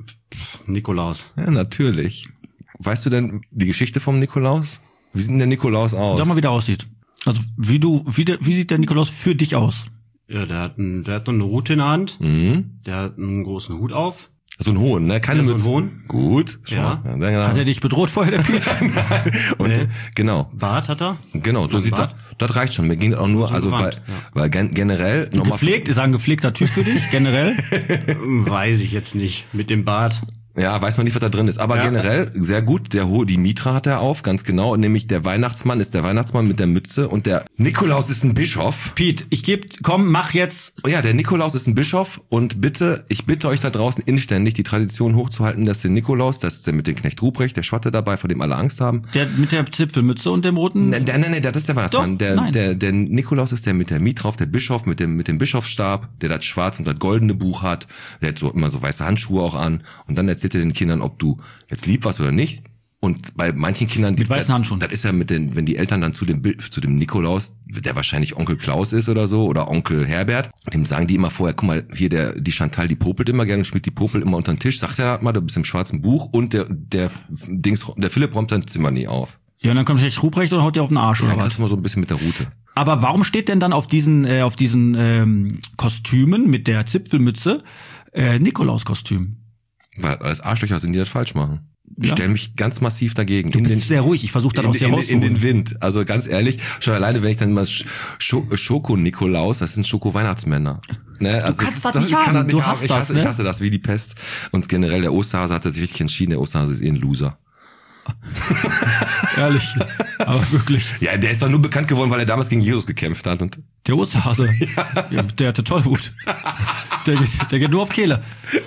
Nikolaus. Ja, natürlich. Weißt du denn die Geschichte vom Nikolaus? Wie sieht denn der Nikolaus aus? Sag mal, wie der aussieht. Also, wie du, wie, der, wie sieht der Nikolaus für dich aus? Ja, der hat, ein, der hat noch eine Rute in der Hand. Mhm. Der hat einen großen Hut auf. So ein Hohn, ne? Keine Ja, so ein Mütze. Hohn. Gut. Ja. Schon. Ja, Hat er dich bedroht vorher, der Piet? Und Nee. genau. Bart hat er. Genau, so Ein sieht das. Bart? Das reicht schon. Mir ging das auch nur, So also weil, gewandt, ja. weil gen generell nochmal. Gepflegt, ist er ein gepflegter Typ für dich, generell? Weiß ich jetzt nicht. Mit dem Bart. Ja, weiß man nicht, was da drin ist. Aber Ja. generell sehr gut. Der Ho die Mitra hat er auf, ganz genau. Nämlich der Weihnachtsmann ist der Weihnachtsmann mit der Mütze und der Nikolaus ist ein Bischof. Piet, ich geb, komm, mach jetzt. Oh ja, der Nikolaus ist ein Bischof und bitte, ich bitte euch da draußen inständig, die Tradition hochzuhalten, dass der Nikolaus, das ist der mit dem Knecht Ruprecht, der Schwatte dabei, vor dem alle Angst haben. Der mit der Zipfelmütze und dem roten. Nein, nein, nein, das ist der Weihnachtsmann. Doch, der, nein. der, der Nikolaus ist der mit der Mitra auf, der Bischof mit dem, mit dem Bischofsstab, der das schwarz und das goldene Buch hat. Der hat so immer so weiße Handschuhe auch an. Und dann erzählt er den Kindern, ob du jetzt lieb warst oder nicht. Und bei manchen Kindern, die, Mit weißen das, Handschuhen. das ist ja mit den, wenn die Eltern dann zu dem Bild, zu dem Nikolaus, der wahrscheinlich Onkel Klaus ist oder so, oder Onkel Herbert, dem sagen die immer vorher, guck mal, hier der, die Chantal, die popelt immer gerne und spielt die Popel immer unter den Tisch, sagt er mal, du bist im schwarzen Buch und der, der Dings, der Philipp räumt sein Zimmer nie auf. Ja, und dann kommt Knecht Ruprecht und haut dir auf den Arsch, Ja, oder dann was? kriegst du mal so ein bisschen mit der Route. Aber warum steht denn dann auf diesen, äh, auf diesen ähm, Kostümen mit der Zipfelmütze äh, Nikolauskostüm? Weil alles Arschlöcher sind, die das falsch machen. Ich Ja. stelle mich ganz massiv dagegen. Du bist sehr ruhig, ich versuche das in, aus dir in, in rauszuholen. den Wind. Also ganz ehrlich, schon alleine, wenn ich dann mal Sch- Sch- Schoko-Nikolaus, das sind Schoko-Weihnachtsmänner. Ne? Also kannst ist- das nicht ich kann haben. das nicht Du haben. hast Ich das, hasse, ne? ich hasse das wie die Pest. Und generell der Osterhase hat sich richtig entschieden. Der Osterhase ist eh ein Loser. Ehrlich. Aber wirklich. Ja, der ist doch nur bekannt geworden, weil er damals gegen Jesus gekämpft hat. Und Der Osterhase. Ja. Der hatte Tollwut. Der geht, der geht nur auf Kehle.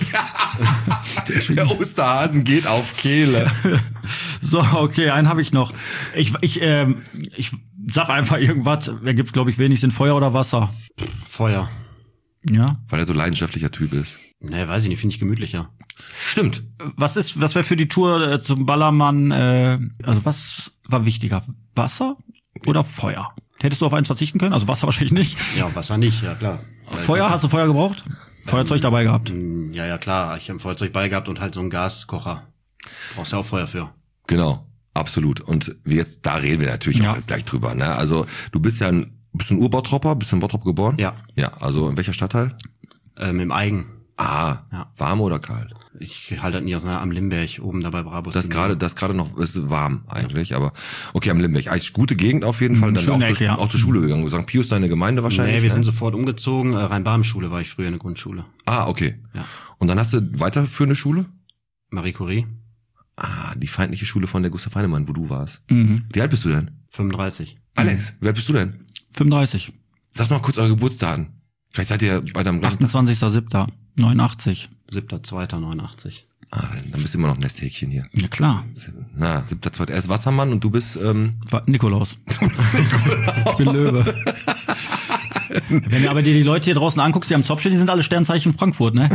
Der Osterhasen geht auf Kehle. So, okay, einen habe ich noch. Ich, ich, ähm, ich sag einfach irgendwas. Ergibt, glaube ich, wenig Sinn. Feuer oder Wasser? Feuer. Ja. Weil er so leidenschaftlicher Typ ist. Ne, weiß ich nicht, finde ich gemütlicher. Stimmt. Was ist, was wäre für die Tour äh, zum Ballermann, äh, also was war wichtiger? Wasser oder Feuer? Hättest du auf eins verzichten können? Also Wasser wahrscheinlich nicht. Ja, Wasser nicht, ja klar. Aber Feuer, hast du Feuer gebraucht? Feuerzeug ähm, dabei gehabt? Ja, ja, klar. Ich habe ein Feuerzeug bei gehabt und halt so einen Gaskocher. Brauchst ja auch Feuer für. Genau, absolut. Und wie jetzt, da reden wir natürlich Ja. auch jetzt gleich drüber. Ne? Also du bist ja ein, bist du ein Urbautropper, bist du in Bottrop geboren? Ja. Ja, also in welcher Stadtteil? Ähm, im Eigen. Ah, Ja. warm oder kalt? Ich halte das nie aus, ne, am Limberg, oben dabei Brabus. Das gerade, das gerade noch ist warm eigentlich, aber okay, am Limberg. Eigentlich gute Gegend auf jeden Fall. Mhm, Dann schöne auch, Ecke, zur, ja. auch zur Schule gegangen. Sankt Pius, deine Gemeinde wahrscheinlich? Nee, wir ne? sind sofort umgezogen. Äh, Rhein-Baden-Schule war ich früher in der Grundschule. Ah, okay. Ja. Und dann hast du weiterführende Schule? Marie Curie, Ah, die feindliche Schule von der Gustav Heinemann, wo du warst. Mhm. Wie alt bist du denn? fünfunddreißig. Alex, wie alt bist du denn? fünfunddreißig. Sag doch mal kurz eure Geburtsdaten. Vielleicht seid ihr bei deinem gleichen Tag. achtundzwanzigster siebter neunundachtzig. siebter zweiter neunundachtzig. Ah, dann bist du immer noch Nesthäkchen hier. Ja klar. Na, siebter, zweiter. Er ist Wassermann und du bist, ähm, War Nikolaus. Ich bin Löwe. Wenn du aber dir die Leute hier draußen anguckst, die am Zopf stehen, die sind alle Sternzeichen Frankfurt, ne?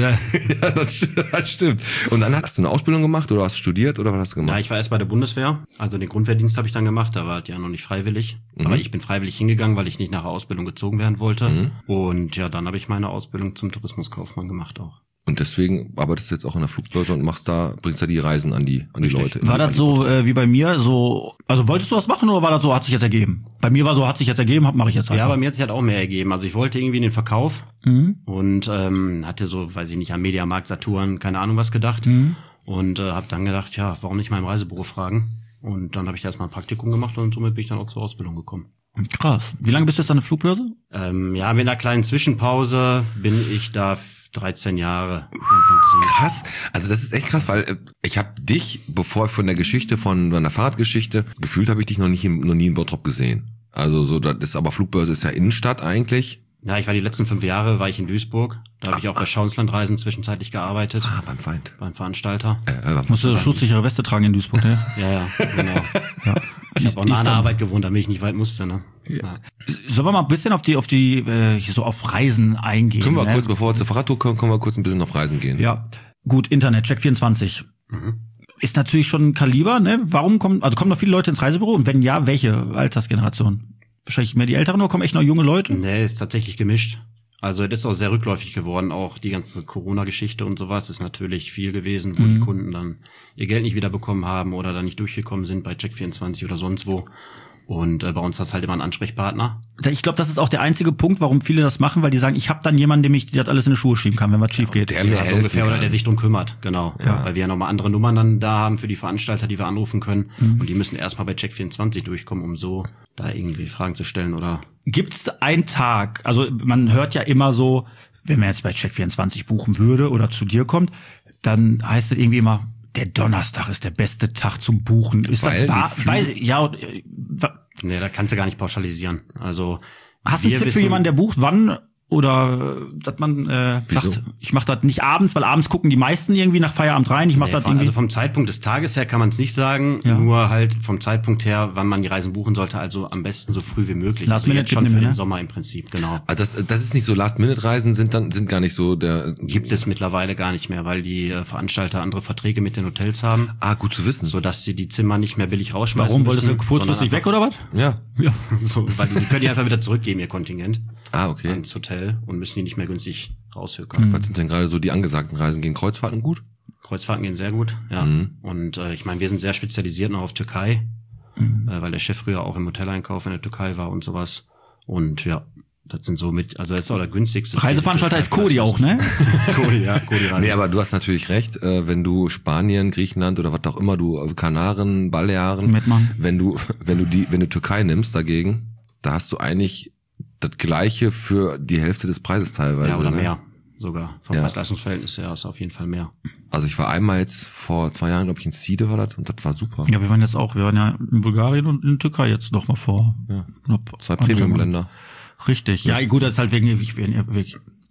ja, das, das stimmt. Und dann hast du eine Ausbildung gemacht oder hast du studiert oder was hast du Ja, gemacht? ich war erst bei der Bundeswehr. Also den Grundwehrdienst habe ich dann gemacht. Da war es ja noch nicht freiwillig. Mhm. Aber ich bin freiwillig hingegangen, weil ich nicht nach der Ausbildung gezogen werden wollte. Mhm. Und ja, dann habe ich meine Ausbildung zum Tourismuskaufmann gemacht auch. Und deswegen arbeitest du jetzt auch in der Flugbörse und machst da, bringst da die Reisen an die, an die Richtig. Leute. War an die, das so äh, wie bei mir, so, also wolltest du was machen oder war das so, hat sich jetzt ergeben? Bei mir war so, hat sich jetzt ergeben, mache ich jetzt einfach. Ja, bei mir hat sich halt auch mehr ergeben. Also ich wollte irgendwie in den Verkauf Mhm. und ähm, hatte so, weiß ich nicht, am Mediamarkt, Saturn, keine Ahnung was gedacht. Mhm. Und äh, habe dann gedacht, ja, warum nicht mal im Reisebüro fragen? Und dann habe ich da erstmal ein Praktikum gemacht und somit bin ich dann auch zur Ausbildung gekommen. Krass. Wie lange bist du jetzt an der Flugbörse? Ähm, ja, mit einer kleinen Zwischenpause bin ich da dreizehn Jahre im Prinzip. Krass. Also das ist echt krass, weil äh, ich habe dich, bevor ich von der Geschichte, von deiner Fahrradgeschichte, gefühlt habe ich dich noch nicht in, noch nie in Bottrop gesehen. Also so, das ist aber Flugbörse ist ja Innenstadt eigentlich. Ja, ich war die letzten fünf Jahre, war ich in Duisburg. Da habe ich auch bei Schauenslandreisen zwischenzeitlich gearbeitet. Ah, beim Feind. Beim Veranstalter. Äh, äh, Musst du schutzsichere Weste tragen in Duisburg, ne? Ja, ja, genau. Ja. Ich habe auch nach dann- der Arbeit gewohnt, damit ich nicht weit musste, ne? Ja. Sollen wir mal ein bisschen auf die, auf die, äh, so auf Reisen eingehen? Können wir ne? kurz, bevor wir zur Fahrradtour kommen, können wir kurz ein bisschen auf Reisen gehen. Ja. Gut, Internet, Check vierundzwanzig. Mhm. Ist natürlich schon ein Kaliber, ne? Warum kommen, also kommen noch viele Leute ins Reisebüro? Und wenn ja, welche Altersgeneration? Wahrscheinlich mehr die Älteren oder kommen echt noch junge Leute? Nee, ist tatsächlich gemischt. Also das ist auch sehr rückläufig geworden. Auch die ganze Corona-Geschichte und sowas ist natürlich viel gewesen, wo Mhm. die Kunden dann ihr Geld nicht wiederbekommen haben oder dann nicht durchgekommen sind bei Check vierundzwanzig oder sonst wo. Und äh, bei uns hast du halt immer einen Ansprechpartner. Ich glaube, das ist auch der einzige Punkt, warum viele das machen, weil die sagen, ich habe dann jemanden, dem ich das alles in die Schuhe schieben kann, wenn was schief geht. der mir Ja, so helfen ungefähr, oder kann. der sich drum kümmert, genau. Ja. Weil wir ja nochmal andere Nummern dann da haben für die Veranstalter, die wir anrufen können. Mhm. Und die müssen erstmal bei Check vierundzwanzig durchkommen, um so da irgendwie Fragen zu stellen oder. Gibt's einen Tag, also man hört ja immer so, wenn man jetzt bei Check vierundzwanzig buchen würde oder zu dir kommt, dann heißt es irgendwie immer, der Donnerstag ist der beste Tag zum Buchen. Ist Weil das wahr? die Flü- Weil, ja, äh, wa- Nee, da kannst du gar nicht pauschalisieren. Also. hast du einen wir Tipp für wissen- jemanden, der bucht, wann? Oder äh, dass man äh, Wieso? sagt, ich mache das nicht abends, weil abends gucken die meisten irgendwie nach Feierabend rein. Ich mache Nee, das von, irgendwie. also vom Zeitpunkt des Tages her kann man es nicht sagen, Ja. nur halt vom Zeitpunkt her, wann man die Reisen buchen sollte, also am besten so früh wie möglich. Last also Minute jetzt schon Tipp für nehmen, den ne? Sommer im Prinzip, genau. Ah, das, das ist nicht so, Last-Minute-Reisen sind dann, sind gar nicht so der, Gibt es mittlerweile gar nicht mehr, weil die äh, Veranstalter andere Verträge mit den Hotels haben, ah, gut zu wissen. so dass sie die Zimmer nicht mehr billig rausschmeißen Warum wolltest du müssen, kurzfristig sondern weg oder was? Ja. Ja. so, weil die, die können die einfach wieder zurückgeben, ihr Kontingent, Ah, okay. ins Hotel und müssen die nicht mehr günstig raushökern. Was sind denn gerade so die angesagten Reisen? Gehen Kreuzfahrten gut? Kreuzfahrten gehen sehr gut, ja. Mhm. Und äh, ich meine, wir sind sehr spezialisiert noch auf Türkei, äh, weil der Chef früher auch im Hoteleinkauf in der Türkei war und sowas. Und ja, das sind so mit, also das ist auch der günstigste. Reiseveranstalter ist Kodi auch, ne? Kodi, ja, Kodi Reise. Nee, aber du hast natürlich recht, äh, wenn du Spanien, Griechenland oder was auch immer, du äh, Kanaren, Balearen, Mitmachen. wenn du, wenn du die, wenn du Türkei nimmst dagegen, da hast du eigentlich das Gleiche für die Hälfte des Preises teilweise. ja, oder ne? mehr sogar. Vom Ja. Preis-Leistungs-Verhältnis her ist auf jeden Fall mehr. Also ich war einmal jetzt vor zwei Jahren, glaube ich, in Side war das und das war super. Ja, wir waren jetzt auch, wir waren ja in Bulgarien und in Türkei jetzt noch mal vor. Ja. knapp Zwei anderthalb Premium-Länder. Richtig. Ja, gut, das ist halt wegen, wegen, wegen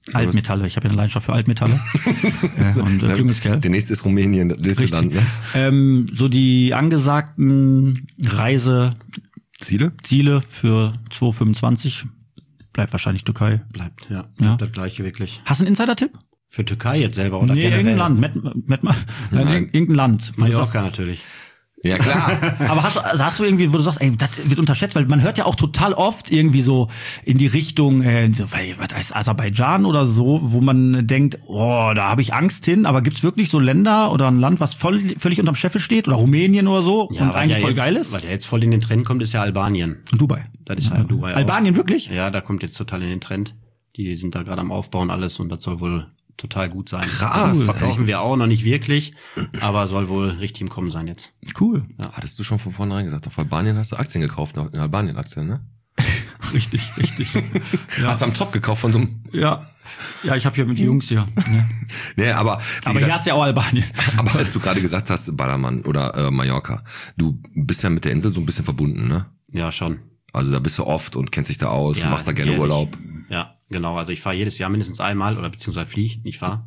Altmetalle. Ich habe ja eine Leidenschaft für Altmetalle. äh, und äh, Klüngelskerl. Der nächste ist Rumänien, das nächste Richtig. Land, ne? Ähm, so die angesagten Reise Ziele? Ziele für zwanzig fünfundzwanzig bleibt wahrscheinlich Türkei. Bleibt, ja. Ja. Das gleiche wirklich. Hast du einen Insider-Tipp? Für Türkei jetzt selber oder Nee, generell? irgendein Land. Met, Met, Met, Nein. irgendein Land. Wo du sagst- Mallorca natürlich. Ja, klar. Aber hast, also hast du irgendwie, wo du sagst, ey, das wird unterschätzt, weil man hört ja auch total oft irgendwie so in die Richtung, äh, so, weil, was heißt Aserbaidschan oder so, wo man denkt, oh, da habe ich Angst hin. Aber gibt's wirklich so Länder oder ein Land, was voll, völlig unterm Scheffel steht oder Rumänien oder so und weil eigentlich ja voll jetzt, geil ist? weil der jetzt voll in den Trend kommt, ist ja Albanien. Und Dubai. Das ist ja Dubai auch. Albanien wirklich? Ja, da kommt jetzt total in den Trend. Die sind da gerade am Aufbauen alles und das soll wohl total gut sein. Krass. Das verkaufen wir auch noch nicht wirklich, aber soll wohl richtig im Kommen sein jetzt. Cool. Hattest du schon von vornherein gesagt, auf Albanien hast du Aktien gekauft, in Albanien Aktien, ne? Richtig, richtig. Ja. Hast du am Top gekauft von so einem... Ja. Ja, ich habe hier mit den Jungs hier. Ja. Nee, aber... wie Aber gesagt, hier hast du ja auch Albanien. aber als du gerade gesagt hast, Ballermann oder äh, Mallorca, du bist ja mit der Insel so ein bisschen verbunden, ne? Ja, schon. Also da bist du oft und kennst dich da aus, Ja, du machst da gerne jährlich. Urlaub. Ja, genau. Also ich fahre jedes Jahr mindestens einmal oder beziehungsweise fliege, nicht fahr.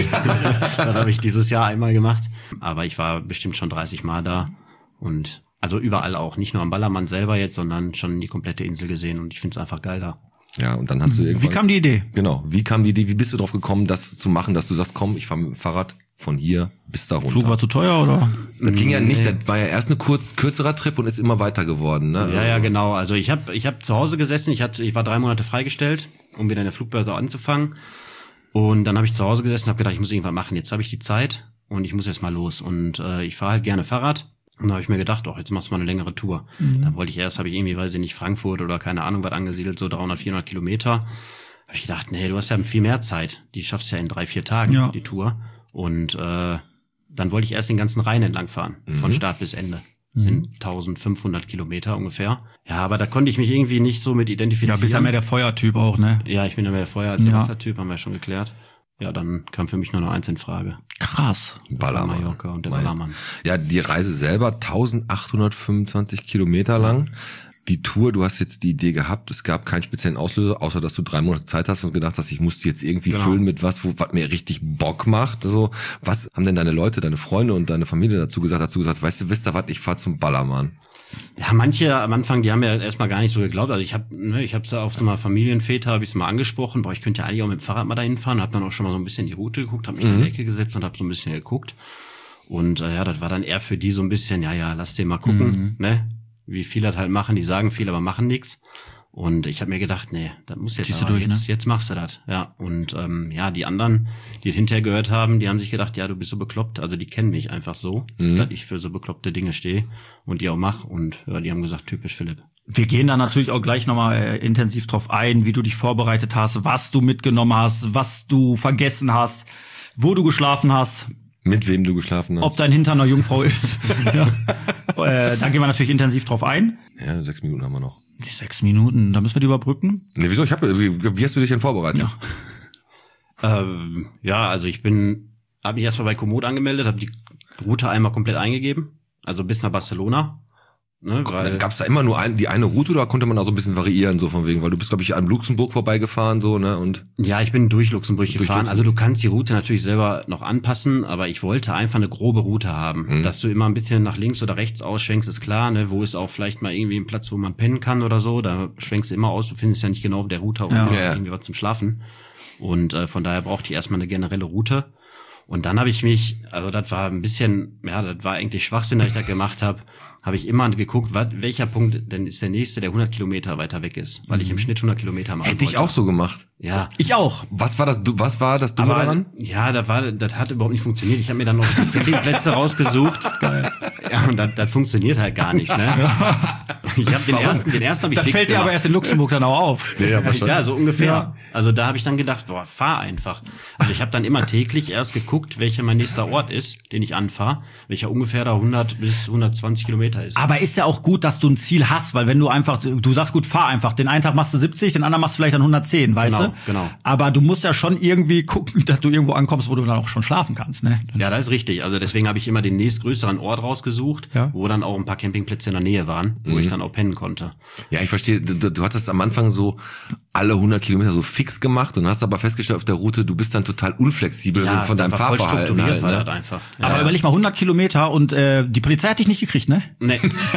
Das habe ich dieses Jahr einmal gemacht. Aber ich war bestimmt schon dreißig Mal da und also überall auch. Nicht nur am Ballermann selber jetzt, sondern schon die komplette Insel gesehen und ich find's einfach geil da. Ja, und dann hast du irgendwann... Wie kam die Idee? Genau, wie kam die Idee, wie bist du drauf gekommen, das zu machen, dass du sagst, komm, ich fahre mit dem Fahrrad von hier bis da runter? Flug war zu teuer oder? Das ging ja nicht, Nee. das war ja erst eine kurz, kürzerer Trip und ist immer weiter geworden, ne? Ja, ja, genau. Also ich habe ich hab zu Hause gesessen, ich hatte, ich war drei Monate freigestellt, um wieder in der Flugbörse anzufangen. Und dann habe ich zu Hause gesessen und habe gedacht, ich muss irgendwas machen. Jetzt habe ich die Zeit und ich muss jetzt mal los. Und äh, ich fahre halt gerne Fahrrad. Und da habe ich mir gedacht, oh, jetzt machst du mal eine längere Tour. Mhm. Dann wollte ich erst, habe ich irgendwie, weiß ich nicht, Frankfurt oder keine Ahnung was angesiedelt, so dreihundert, vierhundert Kilometer. Habe ich gedacht, nee, du hast ja viel mehr Zeit. Die schaffst ja in drei, vier Tagen, Ja. die Tour. Und äh, dann wollte ich erst den ganzen Rhein entlang fahren, von Start bis Ende. Sind eintausendfünfhundert Kilometer ungefähr. Ja, aber da konnte ich mich irgendwie nicht so mit identifizieren. Ja, bist ja mehr der Feuertyp auch, ne? Ja, ich bin ja mehr der Feuer als der Ja. Wassertyp, haben wir ja schon geklärt. Ja, dann kam für mich nur noch eins in Frage. Krass. Ballermann. Mallorca und der Mein- Ballermann. Ja, die Reise selber eintausendachthundertfünfundzwanzig Kilometer lang. Die Tour, du hast jetzt die Idee gehabt, es gab keinen speziellen Auslöser, außer dass du drei Monate Zeit hast und gedacht hast, ich muss die jetzt irgendwie Genau. füllen mit was, wo, was mir richtig Bock macht. So, was haben denn deine Leute, deine Freunde und deine Familie dazu gesagt? Dazu gesagt, weißt du, wisst ihr was, ich fahr zum Ballermann. Ja, manche am Anfang, die haben ja erstmal gar nicht so geglaubt. Also ich habe, ne, ich habe es auf so einer Familienväter, habe ich es mal angesprochen. Boah, ich könnte ja eigentlich auch mit dem Fahrrad mal dahin fahren. Habe dann auch schon mal so ein bisschen die Route geguckt, habe mich in die Ecke gesetzt und habe so ein bisschen geguckt. Und äh, ja, das war dann eher für die so ein bisschen, ja, ja, lass den mal gucken, ne? Wie viele das halt machen, die sagen viel, aber machen nichts. Und ich habe mir gedacht, nee, das muss jetzt, Ziehst du aber durch, jetzt, ne? jetzt machst du das. Ja, und ähm, ja, die anderen, die es hinterher gehört haben, die haben sich gedacht, ja, du bist so bekloppt. Also die kennen mich einfach so, dass ich für so bekloppte Dinge stehe und die auch mache. Und ja, die haben gesagt, typisch Philipp. Wir gehen da natürlich auch gleich nochmal äh, intensiv drauf ein, wie du dich vorbereitet hast, was du mitgenommen hast, was du vergessen hast, wo du geschlafen hast, Mit wem du geschlafen hast? ob dein Hintern eine Jungfrau ist. ja. äh, da gehen wir natürlich intensiv drauf ein. Ja, sechs Minuten haben wir noch. Die sechs Minuten, da müssen wir die überbrücken. Nee, wieso? Ich hab, wie, wie hast du dich denn vorbereitet? Ja. Ähm, ja, also ich bin, habe mich erstmal bei Komoot angemeldet, habe die Route einmal komplett eingegeben, also bis nach Barcelona. Ne, weil Gab es da immer nur ein, die eine Route oder konnte man auch so ein bisschen variieren, so von wegen, weil du bist, glaube ich, an Luxemburg vorbeigefahren, so, ne, und ja, ich bin durch Luxemburg gefahren. Luxemburg. Also du kannst die Route natürlich selber noch anpassen, aber ich wollte einfach eine grobe Route haben. Mhm. Dass du immer ein bisschen nach links oder rechts ausschwenkst, ist klar, ne? Wo ist auch vielleicht mal irgendwie ein Platz, wo man pennen kann oder so. Da schwenkst du immer aus, du findest ja nicht genau auf der Route und Ja. Ja. irgendwie was zum Schlafen. Und äh, von daher brauchte ich erstmal eine generelle Route. Und dann habe ich mich, also das war ein bisschen, ja, das war eigentlich Schwachsinn, dass ich das gemacht habe, habe ich immer geguckt, wat, welcher Punkt denn ist der nächste, der hundert Kilometer weiter weg ist, weil ich im Schnitt hundert Kilometer machen hätte ich wollte. auch so gemacht. Ja. Ich auch. Was war das, du- was war das Dumme Aber daran? ja, das war, das hat überhaupt nicht funktioniert. Ich habe mir dann noch Campingplätze rausgesucht. Geil. Ja, und das, das funktioniert halt gar nicht, ne? Ich habe den ersten, den ersten habe ich Das fix fällt dir gemacht. aber erst in Luxemburg dann auch auf. Ja, Ja, so ungefähr. Ja. Also da habe ich dann gedacht, boah, fahr einfach. Also ich habe dann immer täglich erst geguckt, welcher mein nächster Ort ist, den ich anfahre, welcher ungefähr da hundert bis hundertzwanzig Kilometer ist. Aber ist ja auch gut, dass du ein Ziel hast, weil wenn du einfach, du sagst gut, fahr einfach. Den einen Tag machst du siebzig, den anderen machst du vielleicht dann hundertzehn, weißt Genau, du? genau. Aber du musst ja schon irgendwie gucken, dass du irgendwo ankommst, wo du dann auch schon schlafen kannst, ne? Ja, das ist richtig. Also deswegen habe ich immer den nächstgrößeren Ort rausgesucht, Ja. wo dann auch ein paar Campingplätze in der Nähe waren, wo ich dann man auch pennen konnte. Ja, ich verstehe, du, du hast das am Anfang so alle hundert Kilometer so fix gemacht und hast aber festgestellt auf der Route, du bist dann total unflexibel Ja, von deinem das war voll Fahrverhalten strukturiert, halt, war ne? das einfach. Ja. Aber überleg mal, hundert Kilometer und äh, die Polizei hat dich nicht gekriegt, ne? Nee.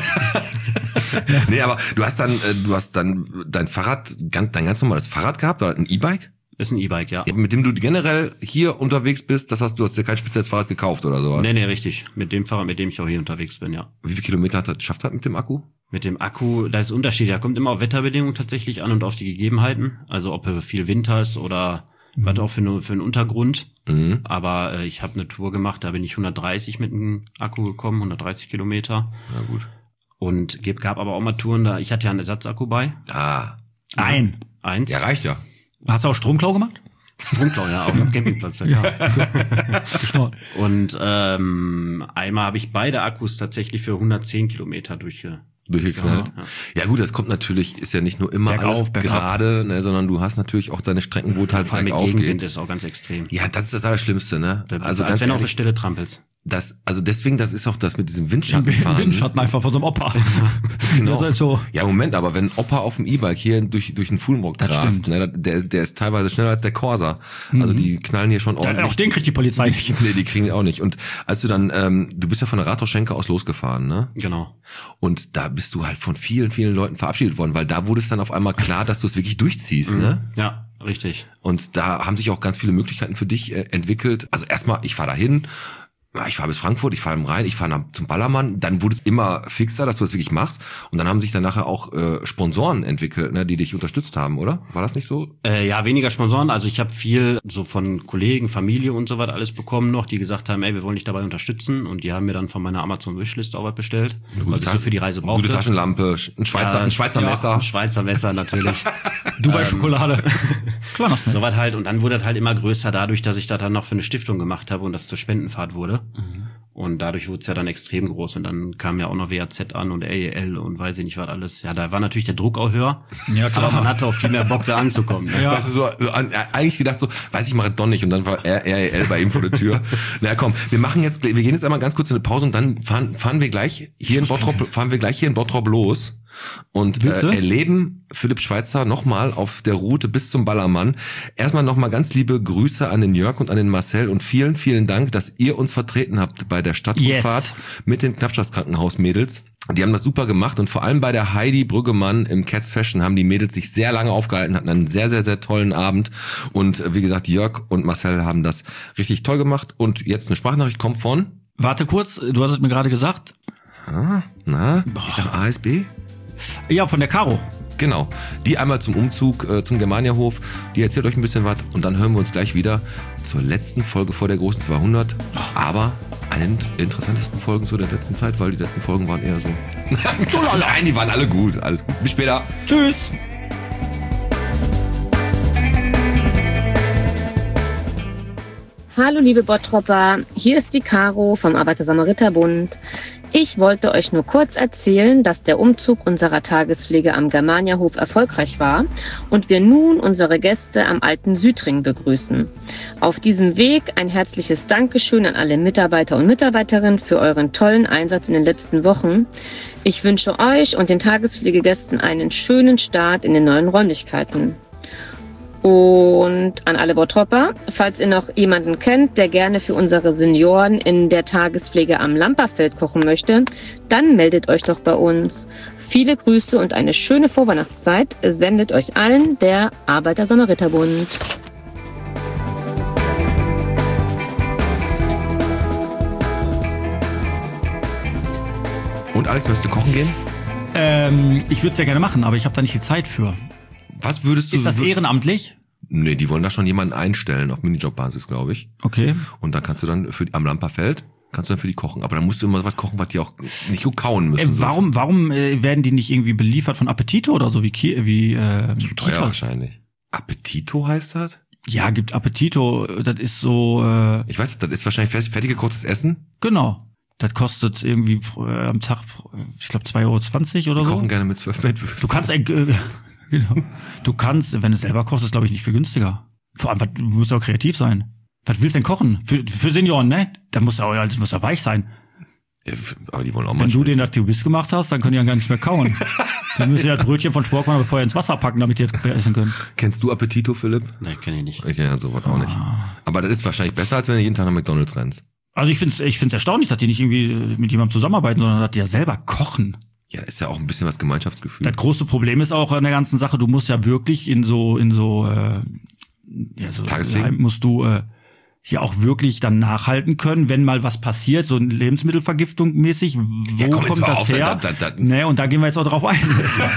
Nee, aber du hast dann, äh, du hast dann dein Fahrrad, ganz, dein ganz normales Fahrrad gehabt oder ein E-Bike? Ist ein E-Bike, ja. Ja, mit dem du generell hier unterwegs bist, das hast du hast dir kein spezielles Fahrrad gekauft oder so? Nee, nee, richtig. Mit dem Fahrrad, mit dem ich auch hier unterwegs bin, ja. Wie viele Kilometer hat das, schafft das mit dem Akku? Mit dem Akku, da ist Unterschied. Da kommt immer auf Wetterbedingungen tatsächlich an und auf die Gegebenheiten. Also ob viel Winter ist oder mhm. was auch für, eine, für einen Untergrund. Mhm. Aber äh, ich habe eine Tour gemacht, da bin ich hundertdreißig mit dem Akku gekommen, hundertdreißig Kilometer. Na gut. Und gab aber auch mal Touren, da ich hatte ja einen Ersatzakku bei. Ah. Ein. Eins. Ja, reicht ja. Hast du auch Stromklau gemacht? Stromklau, ja, auf dem Campingplatz. Ja. Ja. Und ähm, einmal habe ich beide Akkus tatsächlich für hundertzehn Kilometer durchge... Durchgeknallt. Ja, ja gut, das kommt natürlich, ist ja nicht nur immer Bergauf, alles bergab. gerade, ne, sondern du hast natürlich auch deine Strecken, wo es halt Vor allem mit bergauf Gegenwind geht. ist auch ganz extrem. Ja, das ist das Allerschlimmste, ne? Also Also als ganz wenn du auf der ehrlich, Stelle trampelst. das, also deswegen, das ist auch das mit diesem Windschattenfahren. Windschatten einfach von so einem Opa. Genau. Das ist halt so. Ja, Moment, aber wenn Opa auf dem E-Bike hier durch, durch den Fulmrock Das rast, stimmt. ne, der, der ist teilweise schneller als der Corsa. Also die knallen hier schon Ja, ordentlich. auch den kriegt die Polizei nicht. Nee, die kriegen ihn auch nicht. Und als du dann, ähm, du bist ja von der Rathausschenke aus losgefahren, ne? Genau. Und da bist du halt von vielen, vielen Leuten verabschiedet worden, weil da wurde es dann auf einmal klar, dass du es wirklich durchziehst, ne? Ja, richtig. Und da haben sich auch ganz viele Möglichkeiten für dich äh, entwickelt. Also erstmal, ich fahre dahin, ja, ich fahre bis Frankfurt, ich fahre im Rhein, ich fahre zum Ballermann. Dann wurde es immer fixer, dass du das wirklich machst. Und dann haben sich dann nachher auch äh, Sponsoren entwickelt, ne, die dich unterstützt haben, oder? War das nicht so? Äh, ja, weniger Sponsoren. Also ich habe viel so von Kollegen, Familie und so was alles bekommen noch, die gesagt haben, ey, wir wollen dich dabei unterstützen. Und die haben mir dann von meiner Amazon-Wishlist auch was bestellt, was ich so für die Reise brauchte. Gute Taschenlampe, ein Schweizer, Ja, ein Schweizer ja, Messer. Ein Schweizer Messer natürlich. Dubai-Schokolade. Klar, das So was halt. Und dann wurde das halt immer größer dadurch, dass ich das dann noch für eine Stiftung gemacht habe und das zur Spendenfahrt wurde. Mhm. Und dadurch wurde es ja dann extrem groß. Und dann kam ja auch noch W A Z an und A E L und weiß ich nicht was alles. Ja, da war natürlich der Druck auch höher. Ja, klar. Aber man hatte auch viel mehr Bock, da anzukommen. Ne? Ja. Weißt du, so, so an, eigentlich gedacht so, weiß ich, mache Don nicht. Und dann war R E L bei ihm vor der Tür. Na komm, wir machen jetzt, wir gehen jetzt einmal ganz kurz in eine Pause und dann fahren, fahren wir gleich hier in Bottrop, fahren wir gleich hier in Bottrop los. Und Willst du? äh, erleben Philipp Schweitzer nochmal auf der Route bis zum Ballermann. Erstmal nochmal ganz liebe Grüße an den Jörg und an den Marcel und vielen, vielen Dank, dass ihr uns vertreten habt bei der Stadtrundfahrt Yes. mit den Knappschaftskrankenhaus-Mädels. Die haben das super gemacht und vor allem bei der Heidi Brüggemann im Cats Fashion haben die Mädels sich sehr lange aufgehalten, hatten einen sehr, sehr, sehr tollen Abend. Und äh, wie gesagt, Jörg und Marcel haben das richtig toll gemacht. Und jetzt eine Sprachnachricht kommt von... Warte kurz, du hast es mir gerade gesagt. Ah, na, ich sag A S B? Ja, von der Caro. Genau, die einmal zum Umzug äh, zum Germaniahof, die erzählt euch ein bisschen was und dann hören wir uns gleich wieder zur letzten Folge vor der großen zweihundert, aber einen der interessantesten Folgen zu der letzten Zeit, weil die letzten Folgen waren eher so... Nein, die waren alle gut, alles gut. Bis später. Tschüss. Hallo liebe Bottropper, hier ist die Caro vom Arbeiter-Samariter-Bund. Ich wollte euch nur kurz erzählen, dass der Umzug unserer Tagespflege am Germaniahof erfolgreich war und wir nun unsere Gäste am alten Südring begrüßen. Auf diesem Weg ein herzliches Dankeschön an alle Mitarbeiter und Mitarbeiterinnen für euren tollen Einsatz in den letzten Wochen. Ich wünsche euch und den Tagespflegegästen einen schönen Start in den neuen Räumlichkeiten. Und an alle Bottropper, falls ihr noch jemanden kennt, der gerne für unsere Senioren in der Tagespflege am Lamperfeld kochen möchte, dann meldet euch doch bei uns. Viele Grüße und eine schöne Vorweihnachtszeit sendet euch allen der Arbeiter-Samariter-Bund. Und Alex, möchtest du kochen gehen? Ähm, ich würde es ja gerne machen, aber ich habe da nicht die Zeit für. Was würdest du... Ist das so- ehrenamtlich? Nee, die wollen da schon jemanden einstellen auf Minijob-Basis, glaube ich. Okay. Und da kannst du dann für am Lamperfeld kannst du dann für die kochen. Aber dann musst du immer was kochen, was die auch nicht so kauen müssen. Äh, warum warum äh, werden die nicht irgendwie beliefert von Appetito oder so wie Ki wie äh, So teuer Kita? wahrscheinlich. Appetito heißt das? Ja, gibt Appetito, das ist so äh, Ich weiß, das ist wahrscheinlich fertig, fertig gekochtes Essen. genau. Das kostet irgendwie äh, am Tag, ich glaube zwei Euro zwanzig oder Die so. kochen gerne mit zwölf Mettwürsten. Du kannst, äh, äh, genau. Du kannst, wenn du es selber kochst, ist glaube ich nicht viel günstiger. Vor allem, was- du musst auch kreativ sein. Was willst du denn kochen? Für, für Senioren, ne? Da muss ja, das muss ja weich sein. Ja, aber die wollen auch mal Wenn du schwitzen. den Aktivist gemacht hast, dann können die ja gar nicht mehr kauen. Dann müssen ja Brötchen von Sporkmann bevor ins Wasser packen, damit die das essen können. Kennst du Appetito, Philipp? Nee, kenn ich nicht. Ich kenne sowas auch nicht. Aber das ist wahrscheinlich besser, als wenn du jeden Tag nach McDonalds rennst. Also ich finde es ich find's erstaunlich, dass die nicht irgendwie mit jemandem zusammenarbeiten, sondern dass die ja selber kochen. Ja, das ist ja auch ein bisschen was Gemeinschaftsgefühl. Das große Problem ist auch an der ganzen Sache, du musst ja wirklich in so, in so, äh, ja, so Tagespflege? musst du äh, ja auch wirklich dann nachhalten können, wenn mal was passiert, so Lebensmittelvergiftung mäßig. Wo Ja, komm, jetzt kommt hör das auf, her? da- da- da- Ne, und da gehen wir jetzt auch drauf ein.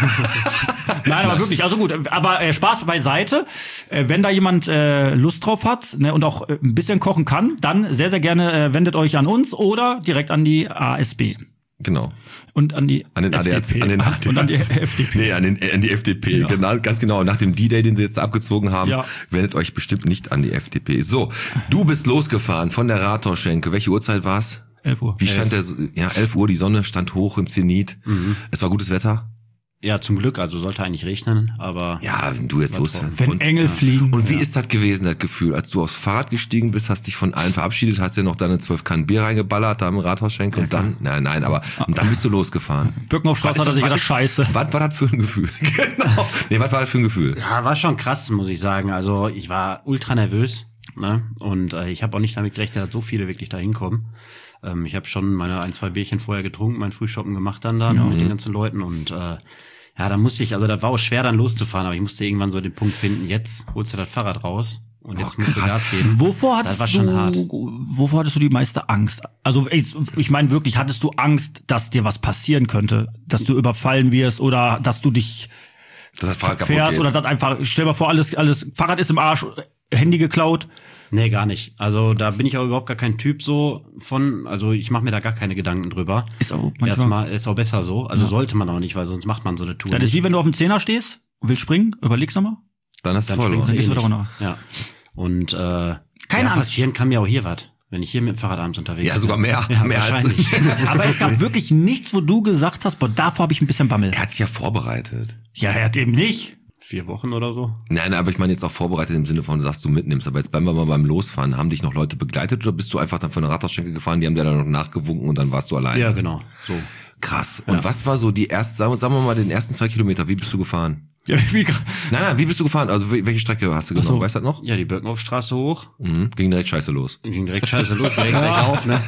Nein, aber wirklich, also gut, aber äh, Spaß beiseite. Äh, wenn da jemand äh, Lust drauf hat, ne, und auch äh, ein bisschen kochen kann, dann sehr, sehr gerne äh, wendet euch an uns oder direkt an die A S B. Genau. Und an die An den A D A C. F D P. An den A D A C. Und an die F D P. Nee, an, den, an die F D P. Ja. Genau, ganz genau. Nach dem D-Day, den sie jetzt abgezogen haben, Ja. wendet euch bestimmt nicht an die F D P. So, du bist losgefahren von der Rathausschenke. Welche Uhrzeit war's? elf Uhr. Wie stand der, ja, elf Uhr, die Sonne stand hoch im Zenit. Mhm. Es war gutes Wetter. Ja, zum Glück, also sollte eigentlich regnen, aber Ja, wenn du jetzt War los. toll. Wenn und, Engel fliegen. und wie ist das gewesen, das Gefühl, als du aufs Fahrrad gestiegen bist, hast dich von allen verabschiedet, hast dir noch deine zwölf Kannen Bier reingeballert, da im Rathausschenke und dann, nein, nein, aber und dann bist du losgefahren. Birkenhofstraße hat er sich gedacht, scheiße. Was war das für ein Gefühl? Genau. Nee, was war das für ein Gefühl? ja, war schon krass, muss ich sagen. Also ich war ultra nervös, ne? Und äh, ich habe auch nicht damit gerechnet, dass so viele wirklich da hinkommen. Ähm, ich habe schon meine ein, zwei Bierchen vorher getrunken, mein Frühshoppen gemacht dann da mit den ganzen Leuten und äh, ja, da musste ich, also das war auch schwer dann loszufahren, aber ich musste irgendwann so den Punkt finden, jetzt holst du das Fahrrad raus und jetzt Oh, musst du krass. Gas geben. Wovor Das hattest war schon du, hart. wovor hattest du die meiste Angst? Also ich, ich meine wirklich, hattest du Angst, dass dir was passieren könnte? Dass du überfallen wirst oder dass du dich Dass das Fahrrad kaputt fährst geht. oder das einfach, stell dir mal vor, alles, alles, Fahrrad ist im Arsch, Handy geklaut. Nee, gar nicht. Also da bin ich auch überhaupt gar kein Typ so von, also ich mache mir da gar keine Gedanken drüber. Ist auch manchmal, Erstmal ist auch besser so, also sollte man auch nicht, weil sonst macht man so eine Tour das ist nicht. wie wenn du auf dem Zehner stehst und willst springen, überlegst nochmal. Dann hast du Dann springst verloren. du Dann gehst eh du nicht. wieder Ja. Und äh, Keine ja, Angst. passieren kann mir auch hier was, wenn ich hier mit dem Fahrrad abends unterwegs Ja, bin. sogar mehr. Ja, Mehr als- wahrscheinlich. Aber es gab wirklich nichts, wo du gesagt hast, boah, davor habe ich ein bisschen Bammel. Er hat sich ja vorbereitet. Ja, er hat eben nicht. Vier Wochen oder so. Nein, aber ich meine jetzt auch vorbereitet im Sinne von, dass du mitnimmst. Aber jetzt bleiben wir mal beim Losfahren. Haben dich noch Leute begleitet oder bist du einfach dann von der Rathausschenke gefahren, die haben dir dann noch nachgewunken und dann warst du alleine? Ja, genau. So. Krass. Und Ja. was war so die ersten, sagen wir- sagen wir mal, den ersten zwei Kilometer, wie bist du gefahren? Ja, wie, Nein, nein, wie bist du gefahren? Also wel- welche Strecke hast du genommen? so. Weißt du das noch? Ja, die Birkenhofstraße hoch. Mhm. Ging direkt scheiße los. Ging direkt scheiße los, direkt gleich auf, ne?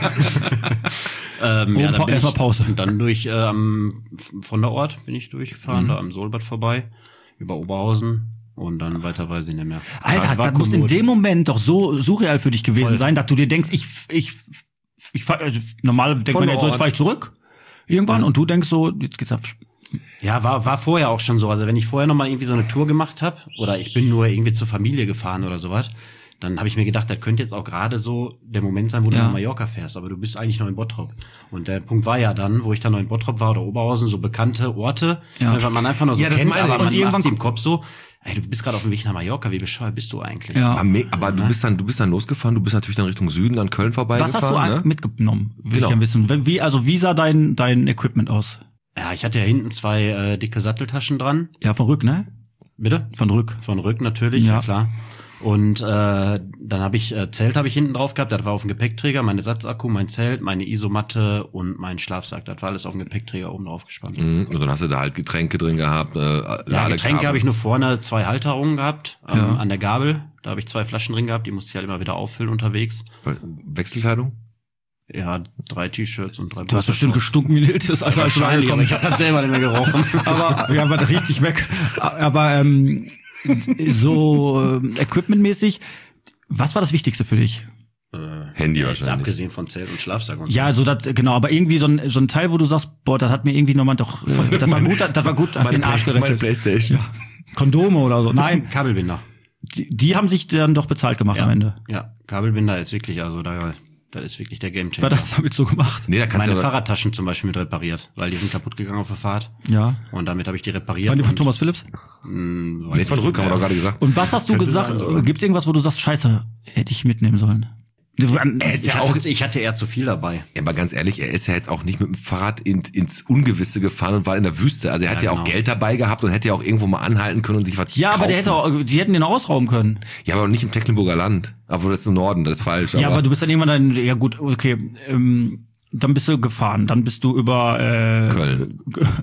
ähm, Oh, ja, Pa- dann bin erstmal ich, Pause. und dann durch ähm, von der Ort bin ich durchgefahren, Mhm. da am Solbad vorbei, über Oberhausen und dann weiter weiß ich nicht mehr. Alter, Das war das muss in kommod. dem Moment doch so surreal für dich gewesen Voll. sein, dass du dir denkst, ich, ich, ich, fahr, also normal denkt Von man ja so, Ort. jetzt fahr ich zurück. Irgendwann. Und du denkst so, jetzt geht's ab. Ja, war war vorher auch schon so. Also wenn ich vorher noch mal irgendwie so eine Tour gemacht habe oder ich bin nur irgendwie zur Familie gefahren oder sowas, dann habe ich mir gedacht, das könnte jetzt auch gerade so der Moment sein, wo du Ja. nach Mallorca fährst. Aber du bist eigentlich noch in Bottrop. Und der Punkt war ja dann, wo ich dann noch in Bottrop war oder Oberhausen, so bekannte Orte, Ja. ne, weil man einfach nur so Ja, das kennt, meine ich. aber Und man irgendwann macht sie im Kopf so, ey, du bist gerade auf dem Weg nach Mallorca, wie bescheuert bist du eigentlich? Ja. Aber, me- aber du bist dann, du bist dann losgefahren, du bist natürlich dann Richtung Süden, dann Köln Was vorbeigefahren. hast du ne? ne? mitgenommen? Will Genau. ich ja wissen. Wie, also wie sah dein, dein Equipment aus? Ja, ich hatte ja hinten zwei äh, dicke Satteltaschen dran. Ja, von Rück, ne? Bitte? Von Rück. Von Rück natürlich, Ja. ja, klar. Und äh, dann habe ich äh, Zelt habe ich hinten drauf gehabt, das war auf dem Gepäckträger, mein Ersatzakku, mein Zelt, meine Isomatte und mein Schlafsack, das war alles auf dem Gepäckträger oben drauf gespannt. Mhm. Und dann hast du da halt Getränke drin gehabt. Äh, Ja, Ladekabel. Getränke habe ich nur vorne zwei Halterungen gehabt, ähm, Ja. an der Gabel, da habe ich zwei Flaschen drin gehabt, die musste ich halt immer wieder auffüllen unterwegs. Wechselkleidung? Ja, drei T-Shirts und drei Du hast bestimmt gestunken wie ein Hiltis, Alter, als du Wahrscheinlich, aber angekommen ich habe das selber nicht mehr gerochen. aber ja, war richtig weg. Aber ähm, so äh, equipmentmäßig, was war das Wichtigste für dich? Handy Ja, jetzt wahrscheinlich. abgesehen von Zelt und Schlafsack und Ja, also das genau, aber irgendwie so ein so ein Teil, wo du sagst, boah, das hat mir irgendwie nochmal doch, äh, das war gut, das war gut, hat mir den Arsch meine gerettet. Playstation. Kondome oder so. Nein, so. Kabelbinder. die, die haben sich dann doch bezahlt gemacht Ja. am Ende. Ja, Kabelbinder ist wirklich, also da, das ist wirklich der Gamechanger. War das damit so gemacht? Nee, da kannst Meine du ja, Fahrradtaschen zum Beispiel mit repariert, weil die sind kaputt gegangen auf der Fahrt. Ja. Und damit habe ich die repariert. Waren die von und, Thomas Phillips? mh, weiß nee, ich von nicht Rück haben wir mehr. doch gerade gesagt. Und was hast du Könnte gesagt? sein, oder? Gibt's irgendwas, wo du sagst, scheiße, hätte ich mitnehmen sollen? Er ist Ich ja hatte, auch, ich hatte eher zu viel dabei. ja, aber ganz ehrlich, er ist ja jetzt auch nicht mit dem Fahrrad in, ins Ungewisse gefahren und war in der Wüste. Also er hat ja, Ja, auch genau. Geld dabei gehabt und hätte ja auch irgendwo mal anhalten können und sich was Ja, kaufen. aber der hätte auch, die hätten den ausrauben können. Ja, aber nicht im Tecklenburger Land. Obwohl das ist im Norden, das ist falsch. Ja, aber du bist dann irgendwann dann, ja gut, okay, ähm, dann bist du gefahren. Dann bist du über äh, Köln.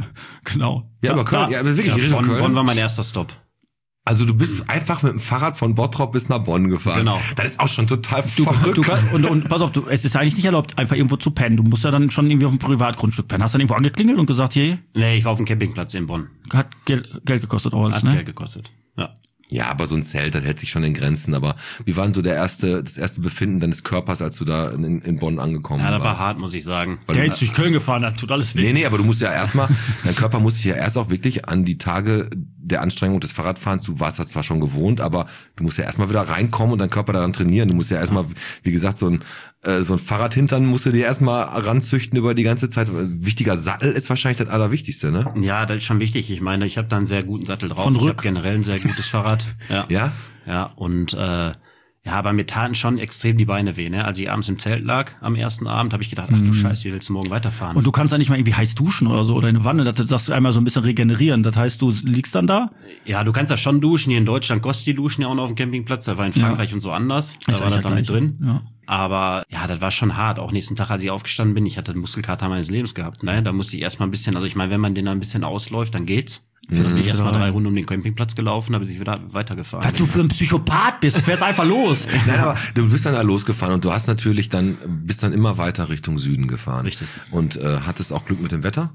Genau. Ja, aber Köln, ja, aber wirklich, Ja, Richtung Bonn, Köln. Bonn war mein erster Stopp. Also du bist einfach mit dem Fahrrad von Bottrop bis nach Bonn gefahren. Genau. Das ist auch schon total Du, verrückt. du kannst, und, und pass auf, du, es ist ja eigentlich nicht erlaubt, einfach irgendwo zu pennen. Du musst ja dann schon irgendwie auf dem Privatgrundstück pennen. Hast du dann irgendwo angeklingelt und gesagt, hier, Nee, ich war auf dem Campingplatz in Bonn. hat Geld, Geld gekostet auch alles, Hat ne? Geld gekostet. Ja. Ja, aber so ein Zelt, das hält sich schon in Grenzen. Aber wie war denn so der erste, das erste Befinden deines Körpers, als du da in, in Bonn angekommen Ja, warst? das war hart, muss ich sagen. Weil Der du- ist durch Köln gefahren, das tut alles weh. Nee, nee, aber du musst ja erstmal, dein Körper muss sich ja erst auch wirklich an die Tage der Anstrengung des Fahrradfahrens, du warst das zwar schon gewohnt, aber du musst ja erstmal wieder reinkommen und deinen Körper daran trainieren. Du musst ja erstmal, wie gesagt, so ein, äh, so ein Fahrradhintern musst du dir erstmal ranzüchten über die ganze Zeit. Wichtiger Sattel ist wahrscheinlich das Allerwichtigste, ne? Ja, das ist schon wichtig. Ich meine, ich habe da einen sehr guten Sattel drauf. Von Ich Rück. habe generell ein sehr gutes Fahrrad. Ja. Ja? Ja, und äh, ja, aber mir taten schon extrem die Beine weh. Ne? Als ich abends im Zelt lag, am ersten Abend, habe ich gedacht, ach du Scheiße, wie willst du morgen weiterfahren? Und du kannst ja nicht mal irgendwie heiß duschen oder so oder in eine Wanne, das sagst du einmal so ein bisschen regenerieren. Das heißt, du liegst dann da. Ja, du kannst ja schon duschen. Hier in Deutschland kostet die Duschen ja auch noch auf dem Campingplatz. Da war in Frankreich und so anders. Da Ist war das eigentlich da mit gleich. drin. Ja. Aber ja, das war schon hart. Auch nächsten Tag, als ich aufgestanden bin, ich hatte den Muskelkater meines Lebens gehabt. Ne? Da musste ich erstmal ein bisschen, also ich meine, wenn man den dann ein bisschen ausläuft, dann geht's. Ich bin mhm. erstmal drei Runden um den Campingplatz gelaufen, habe ich wieder weitergefahren. Was du für ein Psychopath bist, du fährst einfach los. Nein, aber du bist dann da losgefahren und du hast natürlich dann, bist dann immer weiter Richtung Süden gefahren. Richtig. Und äh, hattest auch Glück mit dem Wetter?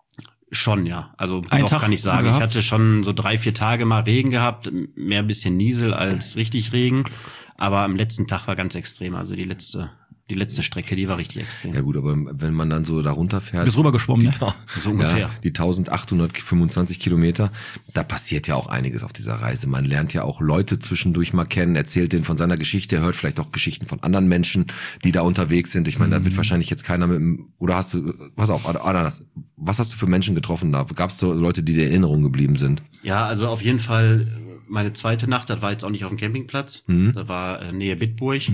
Schon, ja. Also Einen doch Tag kann ich sagen. gehabt? Ich hatte schon so drei, vier Tage mal Regen gehabt, mehr ein bisschen Niesel als richtig Regen. Aber am letzten Tag war ganz extrem. Also die letzte, die letzte Strecke, die war richtig extrem. Ja gut, aber wenn man dann so da runterfährt. Bist rübergeschwommen, ne? So ungefähr. Ja, die eintausendachthundertfünfundzwanzig Kilometer, da passiert ja auch einiges auf dieser Reise. Man lernt ja auch Leute zwischendurch mal kennen, erzählt denen von seiner Geschichte, hört vielleicht auch Geschichten von anderen Menschen, die da unterwegs sind. Ich meine, da wird wahrscheinlich jetzt keiner mit dem, oder hast du, pass auf, Ananas, was hast du für Menschen getroffen da? Gab es so Leute, die dir in Erinnerung geblieben sind? Ja, also auf jeden Fall meine zweite Nacht, das war jetzt auch nicht auf dem Campingplatz. Mhm. Da war äh, Nähe Bitburg.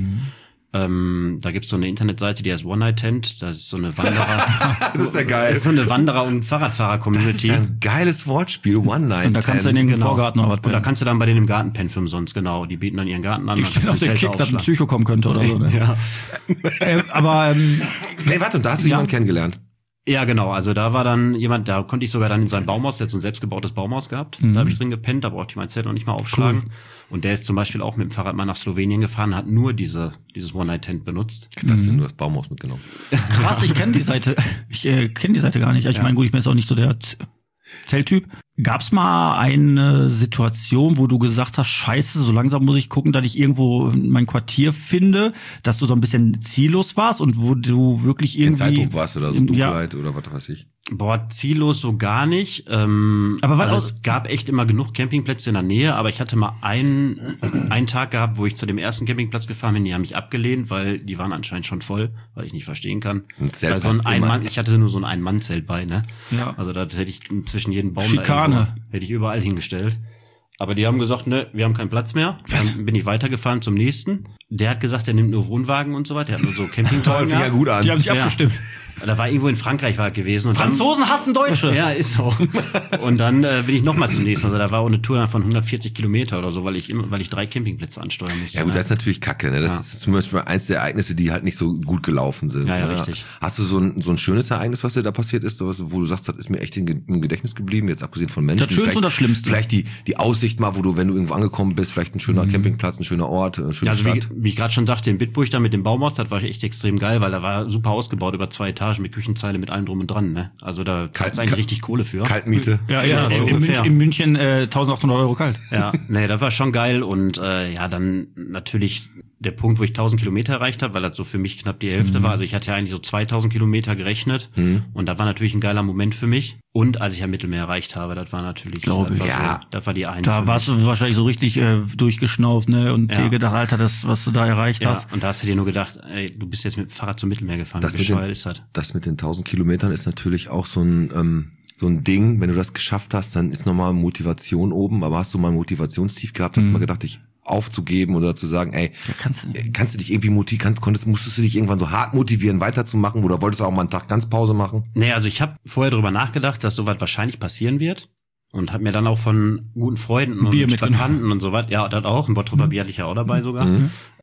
Ähm, da gibt's so eine Internetseite, die heißt One Night Tent. Das ist so eine Wanderer. Das ist ja geil. Das ist so eine Wanderer- und Das ist Fahrradfahrer-Community. ja ein geiles Wortspiel, One Night. Und da kannst du in den Genau. Vorgarten oder was Und da pennen. kannst du dann bei denen im Garten pennen für umsonst, genau. Die bieten dann ihren Garten an. Die dann stehen kannst auf du den Zelte Kick, dass ein aufschlagen. Psycho kommen könnte oder so. Ne? Ja. äh, aber ähm, Nee, warte, und da hast du Ja. jemanden kennengelernt. Ja, genau. Also da war dann jemand, da konnte ich sogar dann in sein Baumhaus, der hat so ein selbstgebautes Baumhaus gehabt. Mhm. Da habe ich drin gepennt, da brauchte ich mein Zelt noch nicht mal aufschlagen. Und der ist zum Beispiel auch mit dem Fahrrad mal nach Slowenien gefahren, hat nur diese dieses One-Night-Tent benutzt. Ich dachte, du hast das Baumhaus mitgenommen. krass, ich kenne die Seite. Ich äh, kenne die Seite gar nicht. Ich Ja. meine, gut, ich bin jetzt auch nicht so der Z- Zelttyp. Gab's mal eine Situation, wo du gesagt hast, scheiße, so langsam muss ich gucken, dass ich irgendwo mein Quartier finde, dass du so ein bisschen ziellos warst und wo du wirklich In irgendwie... Zeitpunkt warst oder so Ja. Dunkelheit oder was weiß ich. Boah, ziellos so gar nicht. Ähm, Aber was- also es gab echt immer genug Campingplätze in der Nähe, aber ich hatte mal einen, einen Tag gehabt, wo ich zu dem ersten Campingplatz gefahren bin, die haben mich abgelehnt, weil die waren anscheinend schon voll, weil ich nicht verstehen kann. Ein Zelt weil so ein passt Ein-Mann, immer. ich hatte nur so ein Ein-Mann-Zelt bei, ne? Ja. Also da hätte ich zwischen jedem Baum Schikane. da irgendwo, hätte ich überall hingestellt. Aber die haben gesagt, ne, wir haben keinen Platz mehr. Dann bin ich weitergefahren zum nächsten. Der hat gesagt, er nimmt nur Wohnwagen und so weiter. Der hat nur so Campingwagen. Fing ja gehabt. gut an. Die haben sich Ja. abgestimmt. Da war irgendwo in Frankreich war er gewesen. Und Franzosen hassen Deutsche. Dann, ja, ist so. Und dann äh, bin ich noch mal zum nächsten. Also da war auch eine Tour von hundertvierzig Kilometer oder so, weil ich immer, weil ich drei Campingplätze ansteuern musste. Ja gut, ne? das ist natürlich kacke, ne? Das Ja. ist zum Beispiel eins der Ereignisse, die halt nicht so gut gelaufen sind. Ja, ja, ne? richtig. Hast du so ein, so ein schönes Ereignis, was dir da passiert ist, sowas, wo du sagst, das ist mir echt in, im Gedächtnis geblieben, jetzt abgesehen von Menschen? Das Schönste Vielleicht- und das Schlimmste? Vielleicht die, die Aussicht mal, wo du, wenn du irgendwo angekommen bist, vielleicht ein schöner Campingplatz, ein schöner Ort, eine schöne Ja, also wie, Stadt. wie ich gerade schon sagte, in Bitburg da mit dem Baumhaus, das war echt extrem geil, weil da war super ausgebaut, über zwei Etagen mit Küchenzeile, mit allem drum und dran, ne? Also da zahlst du eigentlich Kalt- richtig Kohle für. Kaltmiete. Ja, Ja, ja, so in, ungefähr. München, in München äh, eintausendachthundert Euro kalt. Ja, nee, das war schon geil und äh, ja, dann natürlich der Punkt, wo ich tausend Kilometer erreicht habe, weil das so für mich knapp die Hälfte Mhm. war. Also ich hatte ja eigentlich so zweitausend Kilometer gerechnet und das war natürlich ein geiler Moment für mich. Und als ich ja Mittelmeer erreicht habe, das war natürlich, Glaube das ich. war Ja. so, das war die Eins. Da für warst mich. du wahrscheinlich so richtig äh, durchgeschnauft, ne? Und Ja. dir gedacht, Alter, das, was du da erreicht Ja, hast. und da hast du dir nur gedacht, ey, du bist jetzt mit dem Fahrrad zum Mittelmeer gefahren. Das Wie mit, den, bescheuert ist das? das mit den tausend Kilometern ist natürlich auch so ein, ähm, so ein Ding. Wenn du das geschafft hast, dann ist nochmal Motivation oben. Aber hast du mal ein Motivationstief gehabt? Hast du mal gedacht, dich aufzugeben oder zu sagen, ey, Ja, kannst du. kannst du dich irgendwie motivieren, kannst, konntest, musstest du dich irgendwann so hart motivieren, weiterzumachen oder wolltest du auch mal einen Tag ganz Pause machen? Nee, also ich habe vorher drüber nachgedacht, dass sowas wahrscheinlich passieren wird. Und habe mir dann auch von guten Freunden und Bier mitgenommen. Bekannten und sowas, ja, das auch, ein Bottroper Bier hatte ich ja auch dabei sogar,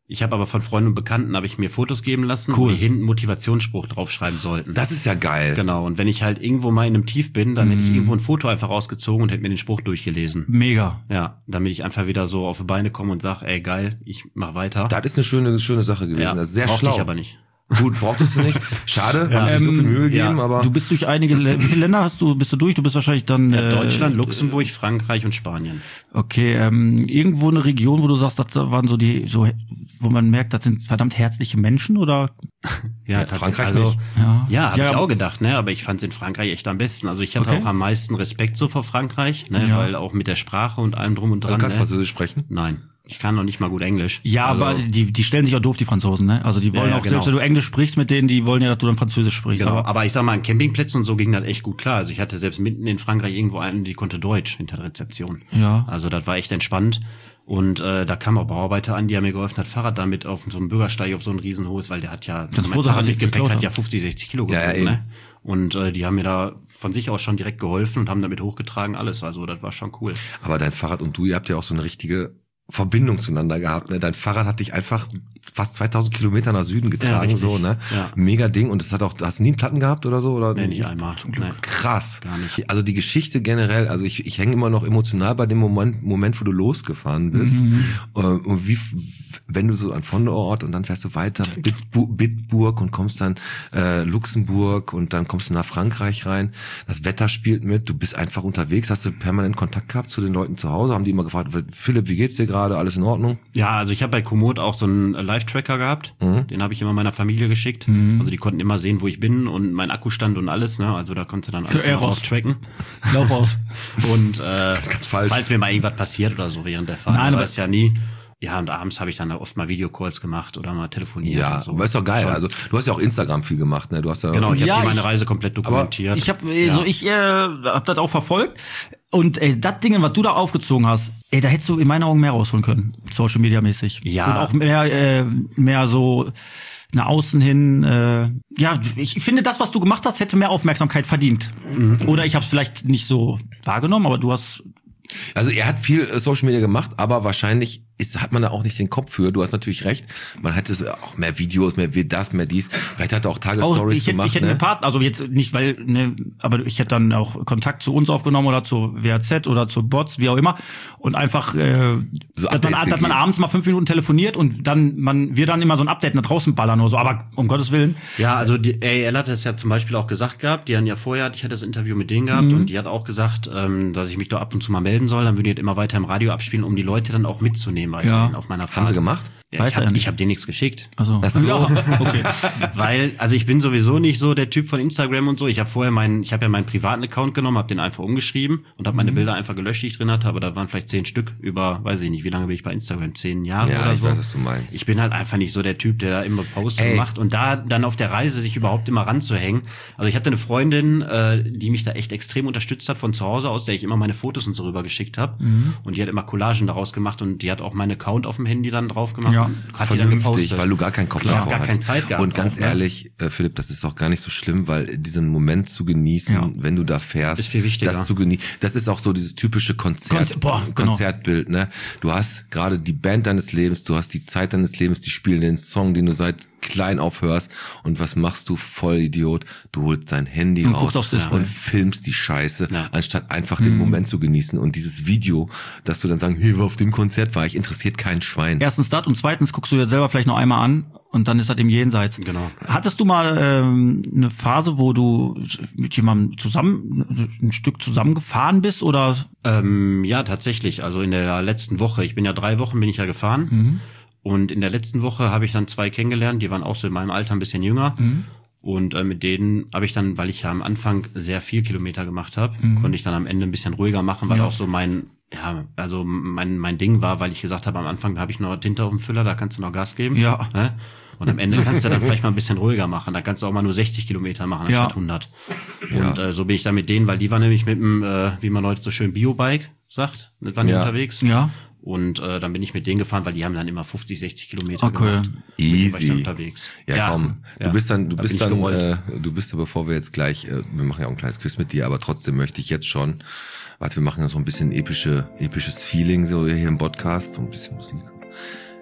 Ich habe aber von Freunden und Bekannten habe ich mir Fotos geben lassen, Cool. wo die hinten Motivationsspruch draufschreiben sollten. Das ist ja geil. Genau, und wenn ich halt irgendwo mal in einem Tief bin, dann Mhm. hätte ich irgendwo ein Foto einfach rausgezogen und hätte mir den Spruch durchgelesen. Mega. Ja, damit ich einfach wieder so auf die Beine komme und sage, ey geil, ich mach weiter. Das ist eine schöne, schöne Sache gewesen. ja, Das ist sehr brauchte schlau. ich aber nicht. Gut, brauchtest du nicht. Schade, haben sich so viel Mühe gegeben, ja. aber Du bist durch einige, Lä- wie viele Länder hast du, bist du durch? Du bist wahrscheinlich dann, Ja, äh, Deutschland, Luxemburg, Frankreich und Spanien. Okay, ähm, irgendwo eine Region, wo du sagst, das waren so die, so, wo man merkt, das sind verdammt herzliche Menschen, oder? Ja, Ja, tatsächlich. Frankreich also, nicht. Ja, Ja, habe ja, ich aber- auch gedacht, ne? Aber ich fand's in Frankreich echt am besten. Also ich hatte Okay. auch am meisten Respekt so vor Frankreich, ne? Ja. Weil auch mit der Sprache und allem drum und du dran. kannst ne? Französisch sprechen. Nein, ich kann noch nicht mal gut Englisch. Ja, also, aber die, die stellen sich auch doof, die Franzosen, ne? Also die wollen Ja, ja, auch, genau. selbst wenn du Englisch sprichst mit denen, die wollen ja, dass du dann Französisch sprichst. Genau, aber, aber ich sag mal, an Campingplätzen und so ging das echt gut klar. Also ich hatte selbst mitten in Frankreich irgendwo einen, die konnte Deutsch hinter der Rezeption. Ja. Also das war echt entspannt. Und äh, da kam auch Bauarbeiter an, die haben mir geholfen, das Fahrrad damit auf so einem Bürgersteig auf so ein riesenhohes, weil der hat ja, Das mein Foto hat Fahrrad nicht mit Gepäck geklaut, hat ja. ja fünfzig, sechzig Kilo Ja, ja, gewogen, eben. ne? Und äh, die haben mir da von sich aus schon direkt geholfen und haben damit hochgetragen, alles. Also das war schon cool. Aber dein Fahrrad und du, ihr habt ja auch so eine richtige Verbindung zueinander gehabt. Ne? Dein Fahrrad hat dich einfach fast zweitausend Kilometer nach Süden getragen, richtig. so, ne? Ja. Mega Ding. Und das hat auch, hast du nie einen Platten gehabt oder so? Oder? Nee, nicht einmal. Zum Glück. Nee. Krass. Gar nicht. Also die Geschichte generell, also ich, ich hänge immer noch emotional bei dem Moment, Moment, wo du losgefahren bist. Mhm. Äh, Und wie, wenn du so an von Ort und dann fährst du weiter, Bitbu- Bitburg und kommst dann äh, Luxemburg und dann kommst du nach Frankreich rein. Das Wetter spielt mit, du bist einfach unterwegs. Hast du permanent Kontakt gehabt zu den Leuten zu Hause? Haben die immer gefragt, Philipp, wie geht's dir gerade? Alles in Ordnung? Ja, also ich habe bei Komoot auch so einen Live-Tracker gehabt. Mhm. Den habe ich immer meiner Familie geschickt. Mhm. Also die konnten immer sehen, wo ich bin und mein Akkustand und alles. Ne? Also da konntest du dann alles Für noch Eros. austracken. Lauf aus. Und äh, falsch. falls mir mal irgendwas passiert oder so während der Fahrt, Nein, man aber- weiß ja nie. Ja, und abends habe ich dann oft mal Videocalls gemacht oder mal telefoniert. Ja, und so. aber ist doch geil. Schon. Also du hast ja auch Instagram viel gemacht, ne? Du hast ja Genau, ich Ja, habe meine ich- Reise komplett dokumentiert. Ich habe äh, so ich äh, hab das auch verfolgt und ey, das Ding, was du da aufgezogen hast, ey, da hättest du in meinen Augen mehr rausholen können, Social Media mäßig. Ja. Und auch mehr äh, mehr so nach außen hin. Äh, ja, ich finde, das, was du gemacht hast, hätte mehr Aufmerksamkeit verdient. Mhm. Oder ich habe es vielleicht nicht so wahrgenommen, aber du hast Also er hat viel äh, Social Media gemacht, aber wahrscheinlich ist, hat man da auch nicht den Kopf für. Du hast natürlich recht. Man hätte so auch mehr Videos, mehr wie das, mehr dies. Vielleicht hat er auch auch, Tagesstories ich hätte, gemacht. ich hätte ne? eine Partner, also jetzt nicht, weil, ne, aber ich hätte dann auch Kontakt zu uns aufgenommen oder zu W H Z oder zu Bots, wie auch immer, und einfach, äh, So dass, man, Updates dass man gegeben. abends mal fünf Minuten telefoniert und dann man wir dann immer so ein Update nach draußen ballern oder so, aber um Gottes Willen. Ja, also die A A L hat es ja zum Beispiel auch gesagt gehabt, die haben ja vorher, ich hatte das Interview mit denen gehabt Mhm. und die hat auch gesagt, ähm, dass ich mich da ab und zu mal melden soll, dann würden die halt immer weiter im Radio abspielen, um die Leute dann auch mitzunehmen weiterhin Ja. auf meiner Fahrt. Haben sie gemacht? Ja, Weiß ich er ja habe nicht. ich hab denen nichts geschickt. Also, Ach so. ja, okay. Weil, also ich bin sowieso nicht so der Typ von Instagram und so. Ich habe vorher meinen, ich habe ja meinen privaten Account genommen, habe den einfach umgeschrieben und habe Mhm. meine Bilder einfach gelöscht, die ich drin hatte, aber da waren vielleicht zehn Stück über, weiß ich nicht, wie lange bin ich bei Instagram? Zehn Jahre Ja, oder ich so. weiß, was du meinst. Ich bin halt einfach nicht so der Typ, der da immer Posts Ey. macht und da dann auf der Reise sich überhaupt immer ranzuhängen. Also ich hatte eine Freundin, äh, die mich da echt extrem unterstützt hat von zu Hause aus, der ich immer meine Fotos und so rüber geschickt habe. Mhm. Und die hat immer Collagen daraus gemacht und die hat auch meinen Account auf dem Handy dann drauf gemacht. Ja. und hat die dann Vernünftig, gepostet. weil du gar keinen Kopf Klar, davor gar hast. keine Zeit gehabt Und ganz auch, ne? ehrlich, äh, Philipp, das ist auch gar nicht so schlimm, weil diesen Moment zu genießen, Ja. wenn du da fährst, Ist viel wichtiger. das zu genießen, das ist auch so dieses typische Konzert, Konz- boah, genau. Konzertbild, ne? Du hast gerade die Band deines Lebens, du hast die Zeit deines Lebens, die spielen den Song, den du seit klein aufhörst und was machst du, Vollidiot? Du holst dein Handy Und raus guckst aufs Display. und filmst die Scheiße, Ja. anstatt einfach den Moment zu genießen und dieses Video, dass du dann sagen, hey, auf dem Konzert war ich, interessiert kein Schwein. Erstens das und zweitens guckst du jetzt selber vielleicht noch einmal an und dann ist das im Jenseits. Genau. Hattest du mal ähm, eine Phase, wo du mit jemandem zusammen, ein Stück zusammengefahren bist oder? Ähm, ja, tatsächlich. Also in der letzten Woche, ich bin ja drei Wochen bin ich ja gefahren Mhm. und in der letzten Woche habe ich dann zwei kennengelernt, die waren auch so in meinem Alter ein bisschen jünger Mhm. und äh, mit denen habe ich dann, weil ich ja am Anfang sehr viel Kilometer gemacht habe, Mhm. konnte ich dann am Ende ein bisschen ruhiger machen, weil Ja. auch so mein ja, also mein mein Ding war, weil ich gesagt habe, am Anfang da habe ich noch Tinte auf dem Füller, da kannst du noch Gas geben. Ja. Ne? Und am Ende kannst du dann vielleicht mal ein bisschen ruhiger machen. Da kannst du auch mal nur sechzig Kilometer machen Ja. anstatt hundert. Ja. Und äh, so bin ich da mit denen, weil die waren nämlich mit dem, äh, wie man heute so schön Biobike sagt, mit waren die Ja. unterwegs. Ja. Und äh, dann bin ich mit denen gefahren, weil die haben dann immer fünfzig, sechzig Kilometer Okay. gemacht. Mit denen war ich dann Easy. unterwegs. Ja, komm. Du ja. bist dann, du Da bist bin ich dann, gerollt. äh, du bist da, bevor wir jetzt gleich, äh, wir machen ja auch ein kleines Quiz mit dir, aber trotzdem möchte ich jetzt schon, warte, wir machen ja so ein bisschen epische, episches Feeling so hier im Podcast, so ein bisschen Musik. Und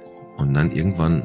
Und dann irgendwann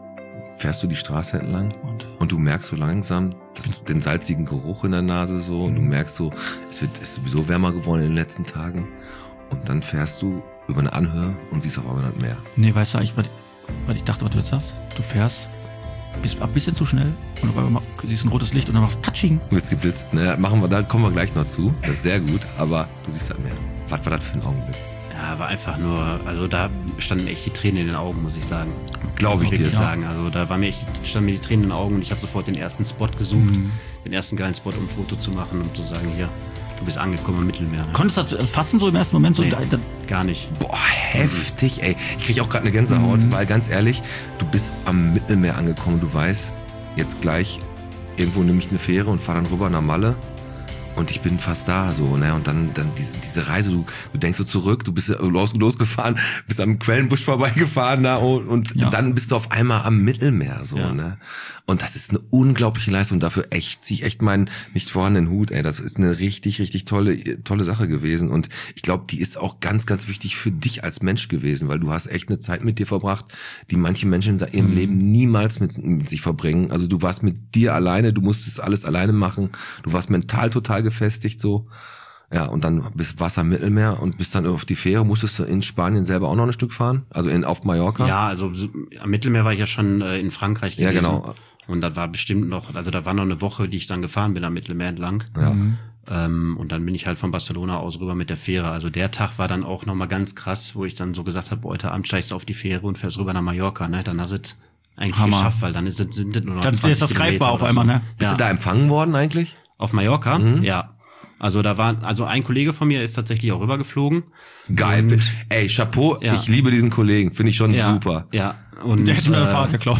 fährst du die Straße entlang Und? und du merkst so langsam das, den salzigen Geruch in der Nase so und du merkst so, es wird es ist sowieso wärmer geworden in den letzten Tagen. Und dann fährst du über eine Anhöhe und siehst auf einmal das Meer. Nee, weißt du eigentlich, was, was ich dachte, was du jetzt sagst? Du fährst bist ein bisschen zu schnell und auf einmal siehst ein rotes Licht und dann macht Katsching. Du wirst geblitzt, ne? Machen wir, da kommen wir gleich noch zu. Das ist sehr gut, aber du siehst das Meer. Was war das für ein Augenblick? Ja, war einfach nur, also da standen mir echt die Tränen in den Augen, muss ich sagen. Glaube ich Muss dir. wirklich sagen. Also da war mir echt, standen mir die Tränen in den Augen und ich habe sofort den ersten Spot gesucht, Mhm. den ersten geilen Spot, um ein Foto zu machen, um zu sagen, hier, du bist angekommen im Mittelmeer. Ne? Konntest du das fassen so im ersten Moment? So, Nee. da, da, Gar nicht. Boah, heftig, ey. Ich krieg auch gerade eine Gänsehaut, Mhm. weil ganz ehrlich, du bist am Mittelmeer angekommen. Du weißt, jetzt gleich irgendwo nehme ich eine Fähre und fahre dann rüber nach Malle. Und ich bin fast da, so, ne, und dann, dann diese, diese Reise, du, du denkst so zurück, du bist los, losgefahren, bist am Quellenbusch vorbeigefahren, da, und, und Ja. dann bist du auf einmal am Mittelmeer, so, Ja. ne. Und das ist eine unglaubliche Leistung, dafür echt, zieh ich echt meinen nicht vorhandenen Hut, ey, das ist eine richtig, richtig tolle, tolle Sache gewesen und ich glaube, die ist auch ganz, ganz wichtig für dich als Mensch gewesen, weil du hast echt eine Zeit mit dir verbracht, die manche Menschen in ihrem Mhm. Leben niemals mit, mit sich verbringen. Also du warst mit dir alleine, du musstest alles alleine machen, du warst mental total gefestigt so. Ja, und dann bist warst am Mittelmeer und bist dann auf die Fähre, musstest du in Spanien selber auch noch ein Stück fahren? Also in auf Mallorca? Ja, also so, am Mittelmeer war ich ja schon äh, in Frankreich Ja, gewesen. genau. Und das war bestimmt noch, also da war noch eine Woche, die ich dann gefahren bin am Mittelmeer entlang. Ja. Ähm, und dann bin ich halt von Barcelona aus rüber mit der Fähre. Also der Tag war dann auch nochmal ganz krass, wo ich dann so gesagt habe, heute Abend steigst du auf die Fähre und fährst rüber nach Mallorca. Ne? Dann hast du es eigentlich Hammer. geschafft, weil dann ist, es- sind es nur noch dann zwanzig ist das Kilometer greifbar auf oder einmal, so. ne? Bist Ja. du da empfangen worden eigentlich? Auf Mallorca? Mhm. Ja. Also da war, also ein Kollege von mir ist tatsächlich auch rübergeflogen. Geil. Und, Ey, Chapeau, Ja. ich liebe diesen Kollegen, finde ich schon ja, super. Ja. Und, Der hätte mir ein äh, Fahrrad geklaut.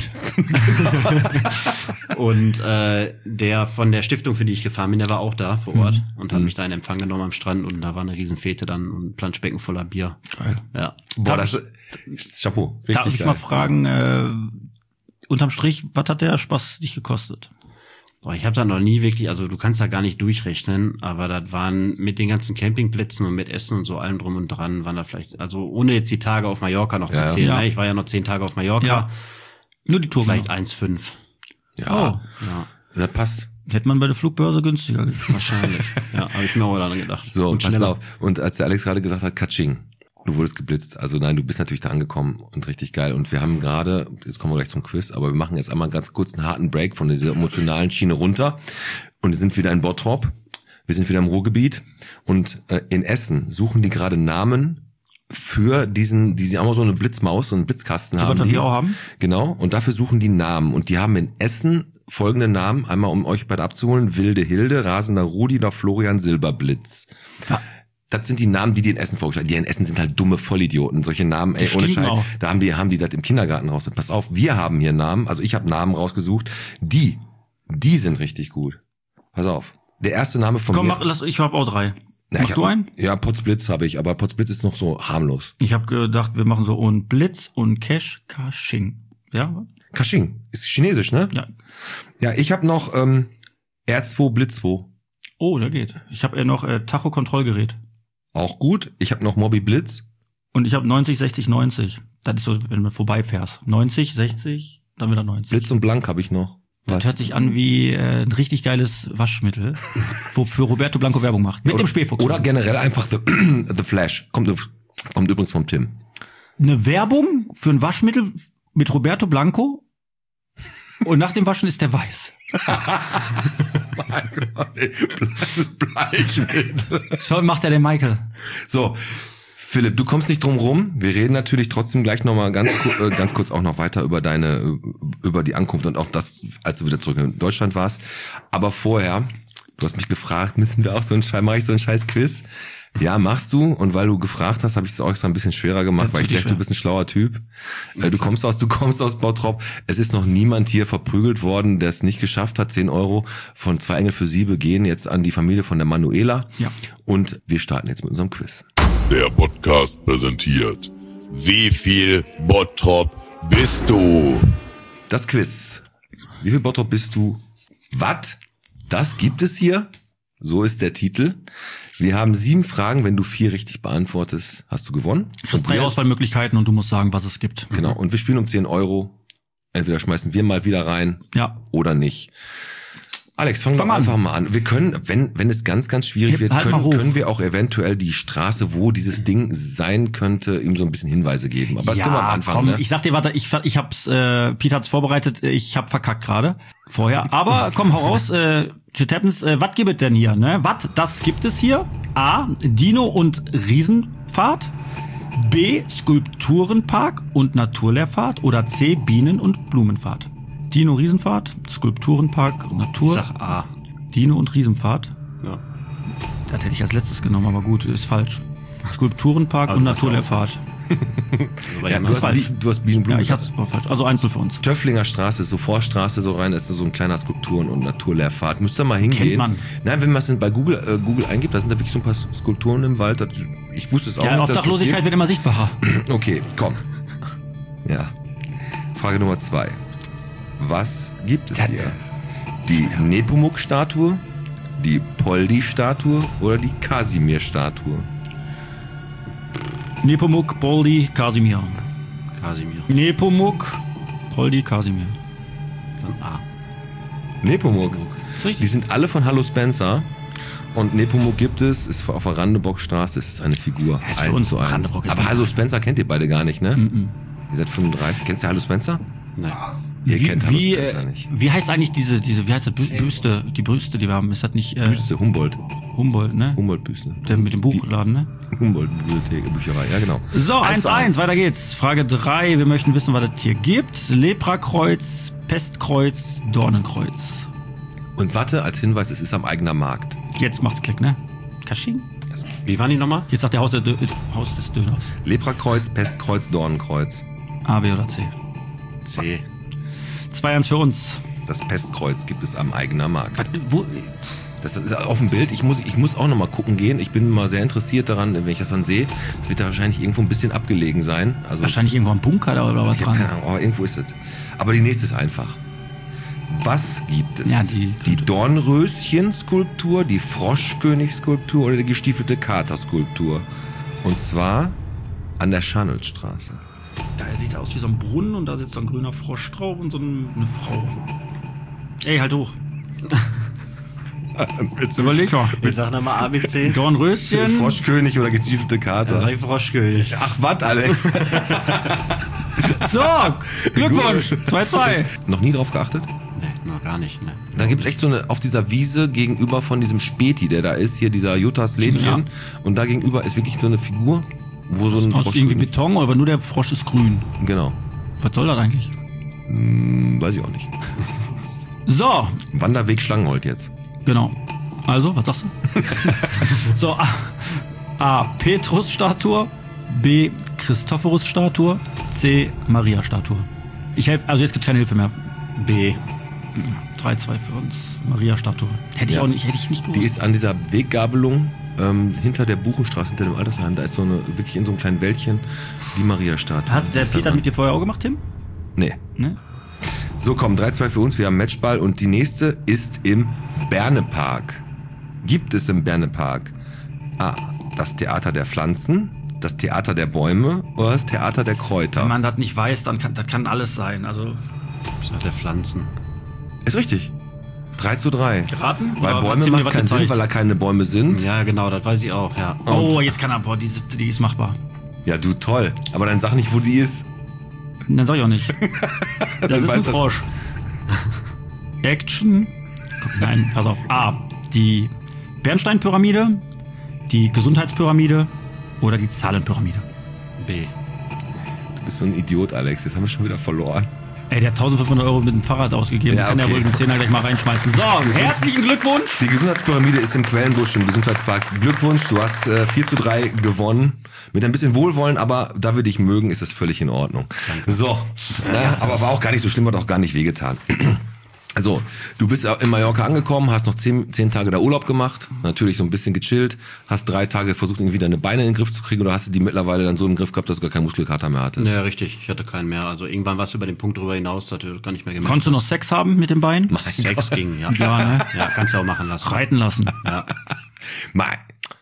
Und äh, der von der Stiftung, für die ich gefahren bin, der war auch da vor Ort und hat mich da in Empfang genommen am Strand und da war eine Riesenfete dann und ein Planschbecken voller Bier. Geil. Ja. Boah, Darf das ist Chapeau, richtig Darf ich geil. mal fragen, äh, unterm Strich, was hat der Spaß dich gekostet? Boah, ich habe da noch nie wirklich, also du kannst da gar nicht durchrechnen, aber das waren mit den ganzen Campingplätzen und mit Essen und so allem drum und dran, waren da vielleicht, also ohne jetzt die Tage auf Mallorca noch Ja, zu zählen, ja. ne? Ich war ja noch zehn Tage auf Mallorca, Ja. Nur die Tour. vielleicht eins Komma fünf. Ja, Oh. Ja, das passt. Hätte man bei der Flugbörse günstiger gekriegt. wahrscheinlich. Ja, habe ich mir auch daran gedacht. So, und pass schneller. auf. Und als der Alex gerade gesagt hat, Katsching, du wurdest geblitzt. Also nein, du bist natürlich da angekommen und richtig geil. Und wir haben gerade, jetzt kommen wir gleich zum Quiz, aber wir machen jetzt einmal ganz kurz einen harten Break von dieser emotionalen Schiene runter und wir sind wieder in Bottrop. Wir sind wieder im Ruhrgebiet und äh, in Essen suchen die gerade Namen für diesen, die haben auch so eine Blitzmaus, so einen Blitzkasten haben was die. wir auch haben? Genau, und dafür suchen die Namen. Und die haben in Essen folgende Namen, einmal um euch beide abzuholen: Wilde Hilde, Rasender Rudi oder Florian Silberblitz. Ja. Das sind die Namen, die die in Essen vorgestellt haben. Die in Essen sind halt dumme Vollidioten. Solche Namen, ey, Die ohne stinken Scheiß. auch. Da haben die, haben die das im Kindergarten raus. Pass auf, wir haben hier Namen, also ich habe Namen rausgesucht. Die, die sind richtig gut. Pass auf. Der erste Name von Komm, mir. mach, lass, ich hab auch drei. Ja, ich Machst du hab- einen? Ja, Potzblitz habe ich, aber Potzblitz ist noch so harmlos. Ich habe gedacht, wir machen so und Blitz und Cash Kashing. Ja? Kasching. Ist chinesisch, ne? Ja. Ja, ich habe noch ähm, R zwei Blitzwo. Oh, der geht. Ich habe ja noch äh, Tacho-Kontrollgerät. Auch gut. Ich habe noch Moby Blitz. Und ich habe neunzig, sechzig, neunzig. Das ist so, wenn du vorbeifährst. neunzig, sechzig, dann wieder neunzig. Blitz und Blank habe ich noch. Das Was? hört sich an wie äh, ein richtig geiles Waschmittel, wofür Roberto Blanco Werbung macht. Mit oder, dem Spähfuchs. Oder generell einfach The, The Flash. Kommt, kommt übrigens vom Tim. Eine Werbung für ein Waschmittel mit Roberto Blanco und nach dem Waschen ist der weiß. Bleichmittel. So macht er den Michael. So, Philipp, du kommst nicht drum rum. Wir reden natürlich trotzdem gleich nochmal ganz, ku- äh, ganz kurz auch noch weiter über deine, äh, über die Ankunft und auch das, als du wieder zurück in Deutschland warst. Aber vorher, du hast mich gefragt, müssen wir auch so einen Scheiß, mache ich so einen scheiß Quiz? Ja, machst du. Und weil du gefragt hast, habe ich es auch extra ein bisschen schwerer gemacht, Das weil ich ist richtig dachte, du bist ein schlauer Typ. Äh, Du kommst aus, du kommst aus Bottrop. Es ist noch niemand hier verprügelt worden, der es nicht geschafft hat. Zehn Euro von Zwei Engel für Siebe gehen jetzt an die Familie von der Manuela. Ja. Und wir starten jetzt mit unserem Quiz. Der Podcast präsentiert. Wie viel Bottrop bist du? Das Quiz. Wie viel Bottrop bist du? Was? Das gibt es hier? So ist der Titel. Wir haben sieben Fragen. Wenn du vier richtig beantwortest, hast du gewonnen. Du kriegst drei Auswahlmöglichkeiten und du musst sagen, was es gibt. Genau. Und wir spielen um zehn Euro. Entweder schmeißen wir mal wieder rein Ja. oder nicht. Alex, fangen Fang wir an. einfach mal an. Wir können, wenn wenn es ganz, ganz schwierig Heb wird, halt mal können, hoch. können wir auch eventuell die Straße, wo dieses Ding sein könnte, ihm so ein bisschen Hinweise geben. Aber das können wir am Anfang, komm, ne? ich sag dir, warte, ich, ich hab's, äh, Peter hat's vorbereitet, ich hab verkackt gerade vorher. Aber komm, hau raus, äh, shit happens, äh, was gibt es denn hier, ne? Was, das gibt es hier? A, Dino- und Riesenpfad. B, Skulpturenpark und Naturlehrpfad. Oder C, Bienen- und Blumenpfad. Dino, Riesenpfad, Skulpturenpark und Natur. Ich sag A. Dino- und Riesenpfad. Ja. Das hätte ich als letztes genommen, aber gut, ist falsch. Skulpturenpark Also und das ist Naturlehrpfad. Aber Ja, ja, du, hast, falsch. Bi- du hast Bienen, Ja, Blumen. ich hab's aber falsch. Also Einzel für uns. Töfflinger Straße, so Vorstraße so rein, ist so ein kleiner Skulpturen- und Naturlehrpfad. Müsst ihr mal hingehen. Kennt man. Nein, wenn man es bei Google, äh, Google eingibt, da sind da wirklich so ein paar Skulpturen im Wald. Das, ich wusste es auch Ja, nicht, dass das Obdachlosigkeit wird immer sichtbarer. gibt. Okay, komm. Ja. Frage Nummer zwei. Was gibt es hier? Die Nepomuk-Statue, die Poldi-Statue oder die Kasimir-Statue? Nepomuk, Poldi, Kasimir. Kasimir. Nepomuk, Poldi, Kasimir. Dann A. Nepomuk. Ist richtig. Die sind alle von Hallo Spencer. Und Nepomuk gibt es, ist auf der Randebockstraße, ist eine Figur. ist für eins uns zu eins. Randebock ist Aber nicht Hallo geil. Spencer kennt ihr beide gar nicht, ne? Mhm. Ihr seid fünfunddreißig. Kennst du Hallo Spencer? Nein. Ihr kennt Hallo wie, Spencer äh, nicht. wie heißt eigentlich diese, diese, wie heißt das, Bü Büste, die Brüste, die wir haben? Ist das nicht äh, Büste, Humboldt. Humboldt, ne? Humboldt-Büste. Der mit dem Buchladen, ne? Humboldt-Bibliothek, Bücherei, ja genau. So, Eins eins zu eins, weiter geht's. Frage drei, wir möchten wissen, was es hier gibt. Leprakreuz, Pestkreuz, Dornenkreuz. Und warte, als Hinweis, es ist am eigener Markt. Jetzt macht's Klick, ne? Kasching? Wie waren die nochmal? Jetzt sagt der Haus, der Dö äh, Haus des Döners. Leprakreuz, Pestkreuz, Dornenkreuz. A, B oder C? C. zwei eins für uns. Das Pestkreuz gibt es am eigener Markt. Was, wo, Das ist auf dem Bild. Ich muss, ich muss auch noch mal gucken gehen. Ich bin mal sehr interessiert daran, wenn ich das dann sehe. Es wird da wahrscheinlich irgendwo ein bisschen abgelegen sein. Also wahrscheinlich irgendwo am Bunker da oder was ich hab dran. keine Ahnung, aber irgendwo ist es. Aber die nächste ist einfach. Was gibt es? Ja, die- die Dornröschen-Skulptur, die Froschkönig-Skulptur oder die gestiefelte Kater-Skulptur? Und zwar an der Scharnölstraße. Da sieht er aus wie so ein Brunnen und da sitzt so ein grüner Frosch drauf und so ein- eine Frau. Ey, halt hoch. Jetzt Überleg mal. Jetzt sag nochmal A, B, C. Dornröschen. Froschkönig oder gestiefelte Kater? Sag ich Froschkönig. Ach, was, Alex? So, Glückwunsch. zwei zwei. Noch nie drauf geachtet? Nee, noch gar nicht. Ne. Da gibt's echt so eine, auf dieser Wiese gegenüber von diesem Späti, der da ist, hier dieser Juttas Lädchen. Ja. Und da gegenüber ist wirklich so eine Figur, wo so ein Aus Frosch irgendwie drin- Beton, aber nur der Frosch ist grün. Genau. Was soll das eigentlich? Hm, weiß ich auch nicht. So, Wanderweg Schlangenhold jetzt. genau. Also, was sagst du? So, A, A Petrus-Statue, B Christophorus-Statue, C Maria-Statue. Ich helfe, also jetzt gibt es keine Hilfe mehr. B. drei zwei für uns. Maria-Statue. Hätte ich Ja. auch nicht, hätte ich nicht gewusst. Die ist an dieser Weggabelung ähm, hinter der Buchenstraße, hinter dem Altersheim. Da ist so eine, wirklich in so einem kleinen Wäldchen, die Maria-Statue. Hat der Das ist Peter da mit dir vorher auch gemacht, Tim? Nee. Ne? So, komm, drei zwei für uns. Wir haben Matchball und die nächste ist im Bernepark. Gibt es im Bernepark A, das Theater der Pflanzen, das Theater der Bäume oder das Theater der Kräuter? Wenn man das nicht weiß, dann kann das kann alles sein. Also Ich sag der Pflanzen. Ist richtig. drei zu drei. geraten? Weil Oder Bäume hat Tim dir macht was keinen Sinn, gezeigt? weil da keine Bäume sind. Ja, genau, das weiß ich auch, ja. Oh, jetzt kann er, boah, die, die ist machbar. Ja, du, toll. Aber dann sag nicht, wo die ist. Dann sag ich auch nicht. Das ist weiß ein das- Frosch. Action. Nein, pass auf. A. Die Bernsteinpyramide, die Gesundheitspyramide oder die Zahlenpyramide. B. Du bist so ein Idiot, Alex. Jetzt haben wir schon wieder verloren. Ey, der hat eintausendfünfhundert Euro mit dem Fahrrad ausgegeben. Ja, Kann okay. ja wohl den Zehner gleich mal reinschmeißen. So, herzlichen Glückwunsch. Die Gesundheitspyramide ist im Quellenbusch im Gesundheitspark. Glückwunsch, du hast äh, vier zu drei gewonnen. Mit ein bisschen Wohlwollen, aber da wir dich mögen, ist das völlig in Ordnung. So, ja, aber war auch gar nicht so schlimm, hat auch gar nicht wehgetan. Also, du bist in Mallorca angekommen, hast noch zehn, zehn Tage da Urlaub gemacht, natürlich so ein bisschen gechillt, hast drei Tage versucht, irgendwie deine Beine in den Griff zu kriegen oder hast du die mittlerweile dann so im Griff gehabt, dass du gar keinen Muskelkater mehr hattest? Ja, richtig. Ich hatte keinen mehr. Also irgendwann warst du über den Punkt drüber hinaus, dass du gar nicht mehr gemerkt Konntest du noch Sex haben mit dem Bein? hast. Sex ging, ja. Ja, ne? Ja, kannst du auch machen lassen. Reiten lassen. Ja. Mal,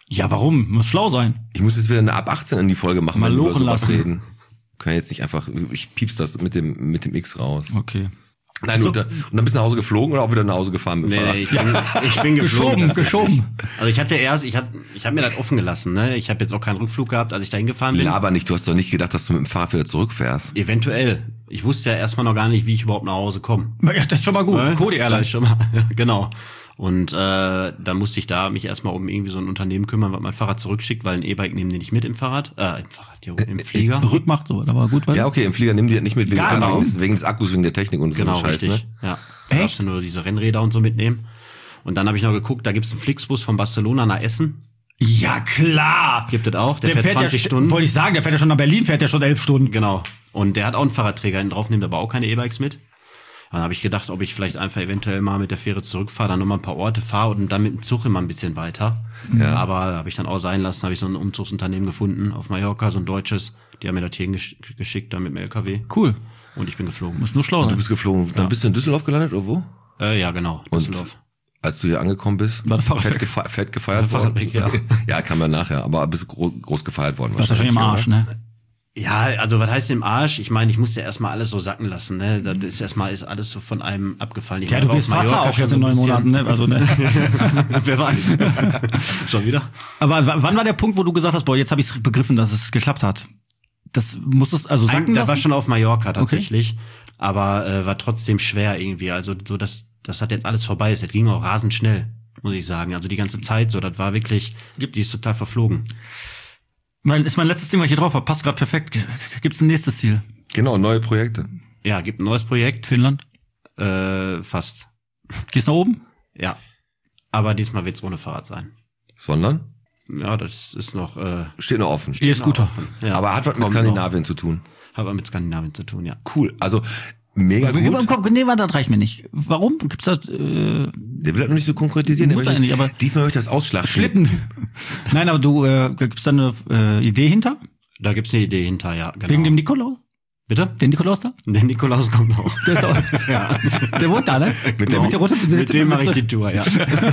Ja, warum? Muss schlau sein. Ich muss jetzt wieder eine ab achtzehn in die Folge machen, Mal wenn wir über lochen sowas lassen. reden. Können jetzt nicht einfach, ich piepst das mit dem, mit dem X raus. Okay. Nein, So. und, dann- und dann bist du nach Hause geflogen oder auch wieder nach Hause gefahren mit dem Nee, Fahrrad? ich bin, ich bin geflogen. Geschoben, geschoben. Also ich hatte erst, ich hab, ich hab mir das offen gelassen, ne? Ich habe jetzt auch keinen Rückflug gehabt, als ich da hingefahren bin. Laber nicht, du hast doch nicht gedacht, dass du mit dem Fahrrad wieder zurückfährst. Eventuell. Ich wusste ja erstmal noch gar nicht, wie ich überhaupt nach Hause komme. Ja, das ist schon mal gut. Ne? Cody Ja, Airline. schon mal. Genau. Und äh, dann musste ich da mich erstmal um irgendwie so ein Unternehmen kümmern, was mein Fahrrad zurückschickt, weil ein E-Bike nehmen die nicht mit im Fahrrad, äh, im Fahrrad, jo, im Flieger. Rückmacht so, aber gut, weil Ja, okay, im Flieger nimm die nicht mit, wegen, Gar wegen, nicht. des, wegen des Akkus, wegen der Technik und so Genau, Scheiß, richtig. ne? Ja. Echt? Darfst du nur diese Rennräder und so mitnehmen. Und dann habe ich noch geguckt, da gibt's einen Flixbus von Barcelona nach Essen. Ja, klar. Gibt es auch. Der, fährt zwanzig ja, Stunden. Wollte ich sagen, der fährt ja schon nach Berlin, fährt ja schon elf Stunden. Genau. Und der hat auch einen Fahrradträger hinten drauf, nimmt aber auch keine E-Bikes mit. Dann habe ich gedacht, ob ich vielleicht einfach eventuell mal mit der Fähre zurückfahre, dann nochmal ein paar Orte fahre und dann mit dem Zug immer ein bisschen weiter. Ja. Aber habe ich dann auch sein lassen, habe ich so ein Umzugsunternehmen gefunden auf Mallorca, so ein deutsches. Die haben mir das hier gesch geschickt, dann mit dem L K W. Cool. Und ich bin geflogen. Muss nur schlau Du sein. bist geflogen, dann bist du in Düsseldorf gelandet oder wo? Äh, ja, genau. Und Düsseldorf. als du hier angekommen bist, War das Fahrrad fett, weg? gefe fett gefeiert War worden? Fahrrad weg, ja. Ja, kam ja nachher, aber bist gro groß gefeiert worden. Das ist wahrscheinlich im Arsch, ne? Ja, also was heißt im Arsch? Ich meine, ich musste erstmal alles so sacken lassen, ne? Das ist erstmal ist alles so von einem abgefallen. Ich Ja, du war wirst auf Mallorca Vater auch schon jetzt so in ein neun bisschen- Monaten, ne? Also, ne? Wer weiß. Schon wieder? Aber w- wann war der Punkt, wo du gesagt hast, boah, jetzt habe ich begriffen, dass es geklappt hat? Das musstest also Ein, sacken da lassen? war schon auf Mallorca tatsächlich, aber äh, war trotzdem schwer irgendwie. Also so das, das hat jetzt alles vorbei ist. Das ging auch rasend schnell, muss ich sagen. Also die ganze Zeit so, das war wirklich, die ist total verflogen. Mein, ist mein letztes Ding, was ich hier drauf habe, passt gerade perfekt. Gibt's ein nächstes Ziel? Genau, neue Projekte. Ja, gibt ein neues Projekt, Finnland? äh, fast. Gehst nach oben? Ja, aber diesmal wird's ohne Fahrrad sein. Sondern? Ja, das ist noch. Äh, Steht noch offen. E-Scooter. ja, aber hat was mit kommt Skandinavien zu tun. Noch. Hat was mit Skandinavien zu tun, ja. Cool, also mega Komm, gut. komm, nee, warte, das reicht mir nicht. Warum? Gibt's da äh, Der will das noch nicht so konkretisieren. Der Muss möchte, eigentlich, aber- diesmal möchte ich das ausschlachten. Schlitten? Nein, aber du, äh, gibt's da eine äh, Idee hinter? Da gibt's eine Idee hinter, ja. Genau. Wegen dem Nikolaus? Bitte? Den Nikolaus da? Der Nikolaus kommt auch. Der, ist auch, der wohnt da, ne? Mit der, dem- mit der roten, Mit dem mache ich die Tour, ja.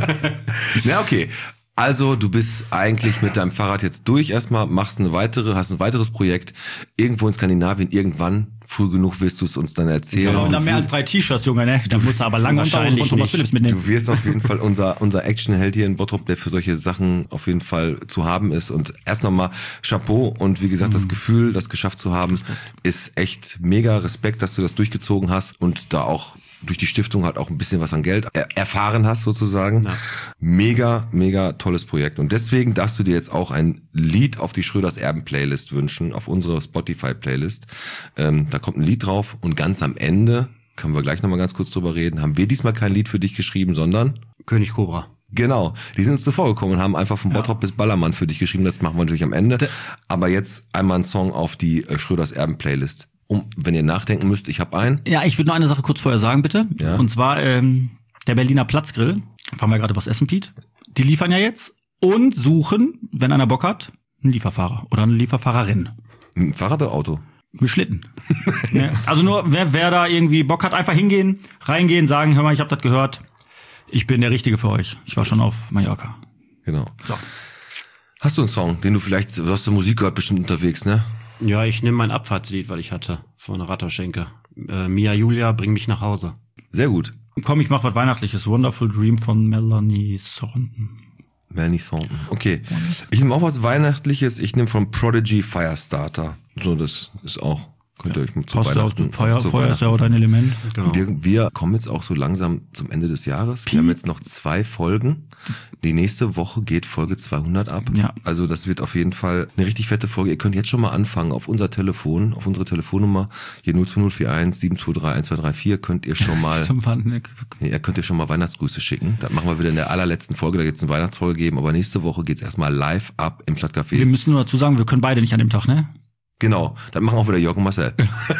Na, okay. Also, du bist eigentlich mit deinem Fahrrad jetzt durch erstmal, machst eine weitere, hast ein weiteres Projekt irgendwo in Skandinavien irgendwann. Früh genug willst du es uns dann erzählen. Genau. Und dann mehr als drei T-Shirts, Junge, ne? Da musst du aber lange Unterhose Wahrscheinlich von Thomas nicht. Phillips mitnehmen. Du wirst auf jeden Fall unser, unser Actionheld hier in Bottrop, der für solche Sachen auf jeden Fall zu haben ist. Und erst nochmal Chapeau und wie gesagt, das Gefühl, das geschafft zu haben, ist echt mega Respekt, dass du das durchgezogen hast und da auch durch die Stiftung halt auch ein bisschen was an Geld er erfahren hast sozusagen. Ja. Mega, mega tolles Projekt. Und deswegen darfst du dir jetzt auch ein Lied auf die Schröders Erben Playlist wünschen, auf unsere Spotify Playlist. Ähm, da kommt ein Lied drauf und ganz am Ende, können wir gleich nochmal ganz kurz drüber reden, haben wir diesmal kein Lied für dich geschrieben, sondern König Cobra. genau, die sind uns zuvor gekommen und haben einfach von Bottrop bis Ballermann für dich geschrieben. Das machen wir natürlich am Ende. Aber jetzt einmal ein Song auf die äh, Schröders Erben Playlist. Um, wenn ihr nachdenken müsst, ich habe einen. Ja, ich würde noch eine Sache kurz vorher sagen, bitte. Ja. Und zwar ähm, der Berliner Platzgrill. Fahren wir gerade was essen, Piet. Die liefern ja jetzt und suchen, wenn einer Bock hat, einen Lieferfahrer oder eine Lieferfahrerin. Ein Fahrrad oder Auto? Geschlitten. Ja, also nur, wer, wer da irgendwie Bock hat, einfach hingehen, reingehen, sagen, hör mal, ich habe das gehört. Ich bin der Richtige für euch. Ich war schon auf Mallorca. Genau. So. Hast du einen Song, den du vielleicht, du hast ja Musik gehört, bestimmt unterwegs, ne? Ja, ich nehme mein Abfahrtslied, weil ich hatte, von Ratauschenke. Äh, Mia Julia, bring mich nach Hause. Sehr gut. Komm, ich mach was Weihnachtliches. Wonderful Dream von Melanie Thornton. Melanie Thornton. Okay. Ich nehme auch was Weihnachtliches. Ich nehme von Prodigy Firestarter. So, das ist auch, könnt ihr euch mit zu Passt ja auch, Weihnachten. Feuer, zu Feuer ist ja Weihnachten. auch dein Element. Genau. Wir, wir kommen jetzt auch so langsam zum Ende des Jahres. Wir haben jetzt noch zwei Folgen. Die nächste Woche geht Folge zweihundert ab. Ja. Also das wird auf jeden Fall eine richtig fette Folge. Ihr könnt jetzt schon mal anfangen auf unser Telefon, auf unsere Telefonnummer. Hier null zwei null vier eins sieben zwei drei eins zwei drei vier könnt ihr schon mal, Zum Pfannendeck. nee, ihr könnt ihr schon mal Weihnachtsgrüße schicken. Das machen wir wieder in der allerletzten Folge. Da wird es eine Weihnachtsfolge geben. Aber nächste Woche geht's erstmal live ab im Stadtcafé. Wir müssen nur dazu sagen, wir können beide nicht an dem Tag, ne? Genau, dann machen auch wieder Jörg und Marcel.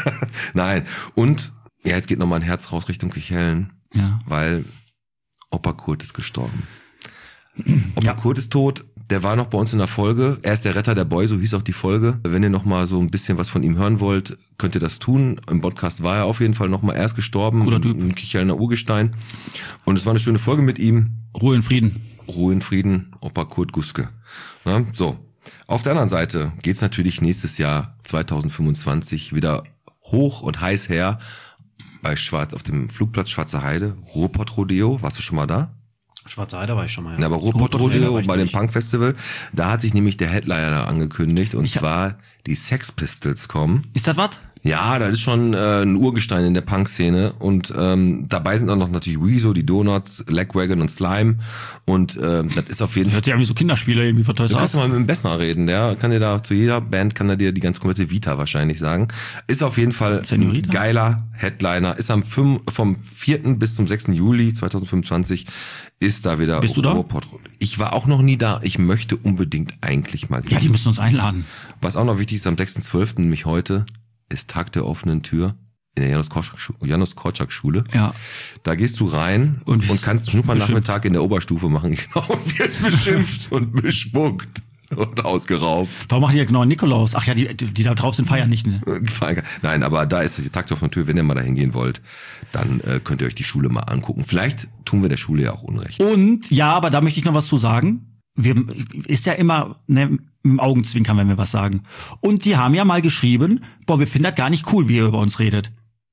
Nein, und ja, jetzt geht noch mal ein Herz raus Richtung Kichellen, Ja. weil Opa Kurt ist gestorben. Opa Ja. Kurt ist tot, der war noch bei uns in der Folge. Er ist der Retter der Boy, so hieß auch die Folge. Wenn ihr noch mal so ein bisschen was von ihm hören wollt, könnt ihr das tun. Im Podcast war er auf jeden Fall noch mal. Er ist gestorben. Cooler Typ. Ein Kichelner Urgestein. Und es war eine schöne Folge mit ihm. Ruhe in Frieden. Ruhe in Frieden, Opa Kurt Guske. Na, so. Auf der anderen Seite geht's natürlich nächstes Jahr zweitausendfünfundzwanzig wieder hoch und heiß her bei Schwarz, auf dem Flugplatz Schwarze Heide. Ruhrpott Rodeo. Warst du schon mal da? Schwarze Heide war ich schon mal. Ja, ja aber Ruhrpott Rodeo bei dem Punk Festival, da hat sich nämlich der Headliner angekündigt und ich zwar die Sex Pistols kommen. Ist das was? Ja, das ist schon äh, ein Urgestein in der Punk-Szene und ähm, dabei sind auch noch natürlich Rezo, die Donuts, Lagwagon und Slime und ähm, das ist auf jeden Fall... Hört sich irgendwie so Kinderspiele irgendwie von Toys Du kannst mal mit dem Bessner reden, der kann dir da zu jeder Band, kann er dir die ganz komplette Vita wahrscheinlich sagen. Ist auf jeden Fall Senorita? ein geiler Headliner, ist am fünf, vom vierten bis zum sechsten Juli zweitausendfünfundzwanzig ist da wieder... Bist du da? Ruhrpott. Ich war auch noch nie da, ich möchte unbedingt eigentlich mal hin. Ja, die müssen uns einladen. Was auch noch wichtig ist, am sechsten zwölften nämlich heute ist Tag der offenen Tür in der Janusz-Korczak-Schule. Ja. Da gehst du rein und, und kannst einen Schnuppernachmittag in der Oberstufe machen. Genau, und wirst beschimpft und bespuckt und ausgeraubt. Warum machen die ja genau Nikolaus? Ach ja, die, die da drauf sind, feiern nicht, ne? Nein, aber da ist die Tag der offenen Tür. Wenn ihr mal da hingehen wollt, dann äh, könnt ihr euch die Schule mal angucken. Vielleicht tun wir der Schule ja auch Unrecht. Und, ja, aber da möchte ich noch was zu sagen. Wir, ist ja immer, ne, im Augenzwinkern, wenn wir was sagen. Und die haben ja mal geschrieben, boah, wir finden das gar nicht cool, wie ihr über uns redet.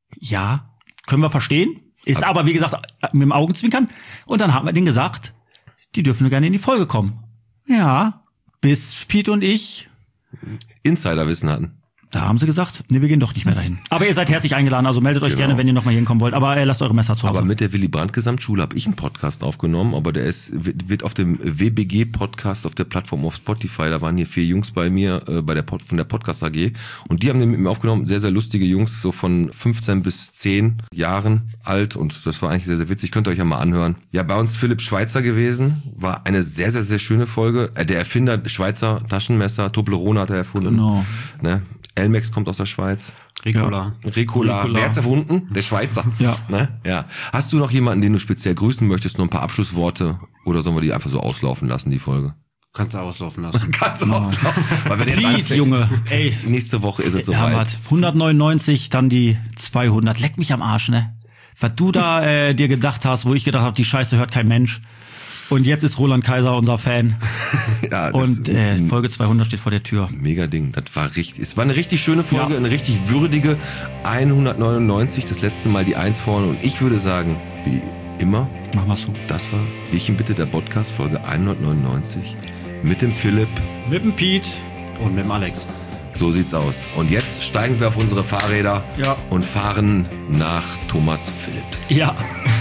Ja, können wir verstehen. Ist aber, wie gesagt, mit dem Augenzwinkern. Und dann haben wir denen gesagt, die dürfen gerne in die Folge kommen. Ja, bis Pete und ich Insiderwissen hatten. Da haben sie gesagt, nee, wir gehen doch nicht mehr dahin. Aber ihr seid herzlich eingeladen, also meldet euch Genau. gerne, wenn ihr nochmal hinkommen wollt. Aber äh, lasst eure Messer zu Hause. Aber mit der Willy Brandt Gesamtschule habe ich einen Podcast aufgenommen, aber der ist wird wird auf dem W B G Podcast auf der Plattform auf Spotify, da waren hier vier Jungs bei mir äh, bei der Pod, von der Podcast A G und die haben den mit mir aufgenommen, sehr sehr lustige Jungs, so von fünfzehn bis zehn Jahren alt und das war eigentlich sehr sehr witzig, könnt ihr euch ja mal anhören. Ja, bei uns Philipp Schweitzer gewesen, war eine sehr sehr sehr schöne Folge. Äh, der Erfinder Schweizer Taschenmesser, Toblerone hat er erfunden. Genau. Ne? Elmex kommt aus der Schweiz. Ricola. Ricola. Ricola. Wer hat's erfunden? Der Schweizer. Ja. Ne? Ja. Hast du noch jemanden, den du speziell grüßen möchtest? Noch ein paar Abschlussworte? Oder sollen wir die einfach so auslaufen lassen, die Folge? Kannst du auslaufen lassen. Kannst du auslaufen. Weil wenn jetzt Piet, anfängt, Junge, ey. nächste Woche ist es Ja, soweit. warte. hundertneunundneunzig, dann die zweihundert. Leck mich am Arsch, ne? Was du da äh, dir gedacht hast, wo ich gedacht habe, die Scheiße hört kein Mensch. Und jetzt ist Roland Kaiser unser Fan. Ja, das Und ist äh, ein Folge zweihundert steht vor der Tür. mega Ding. Das war richtig. Es war eine richtig schöne Folge, Ja. eine richtig würdige hundertneunundneunzig. Das letzte Mal die Eins vorne. Und ich würde sagen, wie immer, Machen wir's so. das war Bierchen bitte der Podcast Folge hundertneunundneunzig mit dem Philipp. Mit dem Piet. Und mit dem Alex. So sieht's aus. Und jetzt steigen wir auf unsere Fahrräder Ja. und fahren nach Thomas Phillips. Ja.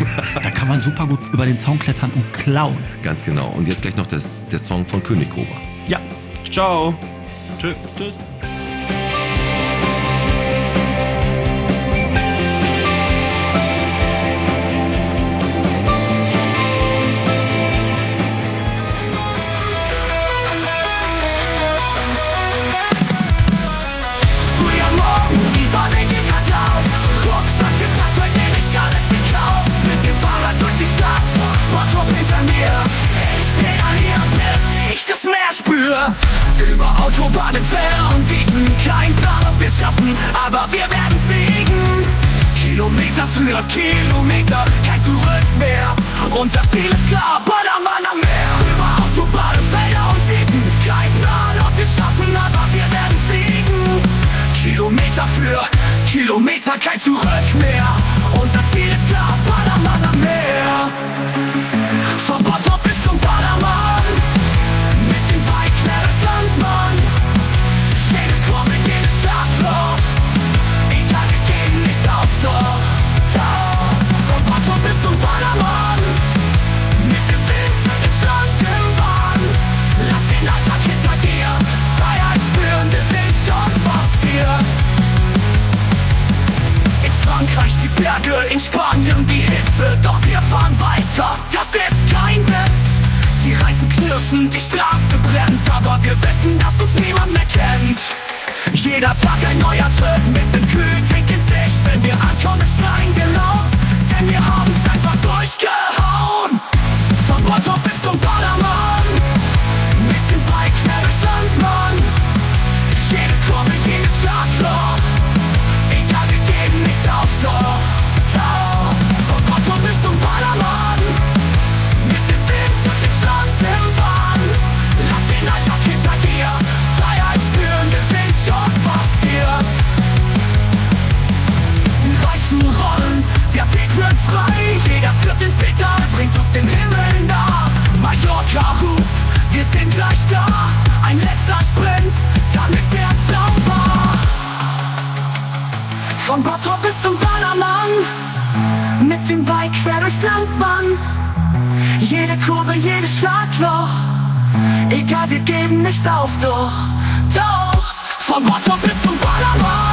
Da kann man super gut über den Zaun klettern und klauen. Ganz genau. Und jetzt gleich noch das, der Song von König Cobra. Ja. Ciao. Tschüss. Tschüss. Früher Morgen, die Sonne geht grad auf. Rucksack gepackt, heute nehm ich alles gekauft. Mit dem Fahrrad durch die Stadt, Bottrop hinter mir. Ich pedalier, bis ich das Meer spür. Über Autobahnen, Fernwiesen, kein Plan, ob wir's schaffen, aber wir werden fliegen. Kilometer für Kilometer, kein Zurück mehr. Unser Ziel ist klar, Ballermann am Meer. Über Autobahnen, Felder und Wiesen, kein Plan, ob wir's schaffen, aber wir werden fliegen. Kilometer für Kilometer, kein Zurück mehr. Unser Ziel ist klar, Ballermann am Meer. Von Bottrop bis zum Ballermann, mit dem Bike quer durchs Land, Mann. Jede Kurve, jedes Schlagloch, egal, wir geben nicht auf, doch, doch. Von Bottrop bis zum Ballermann, mit dem Wind und dem Stand im Wahn. Lass den Alltag hinter dir, Freiheit spüren, wir sind schon fast hier. In Frankreich die Berge, in Spanien die Hitze, doch wir fahren weiter, das ist kein Witz. Die Reifen knirschen, die Straße brennt, aber wir wissen, dass uns niemand mehr kennt. Jeder Tag ein neuer Trip mit nem kühlen Trink in Sicht. Wenn wir ankommen, schreien wir laut, denn wir haben's einfach durchgehauen. Von Bottrop bis zum Ballermann, mit dem aus den Himmeln da. Mallorca ruft, wir sind gleich da. Ein letzter Sprint, dann ist der Traum wahr. Von Bottrop bis zum Ballermann, mit dem Bike quer durchs Land, Mann. Jede Kurve, jedes Schlagloch, egal, wir geben nicht auf, doch, doch. Von Bottrop bis zum Ballermann.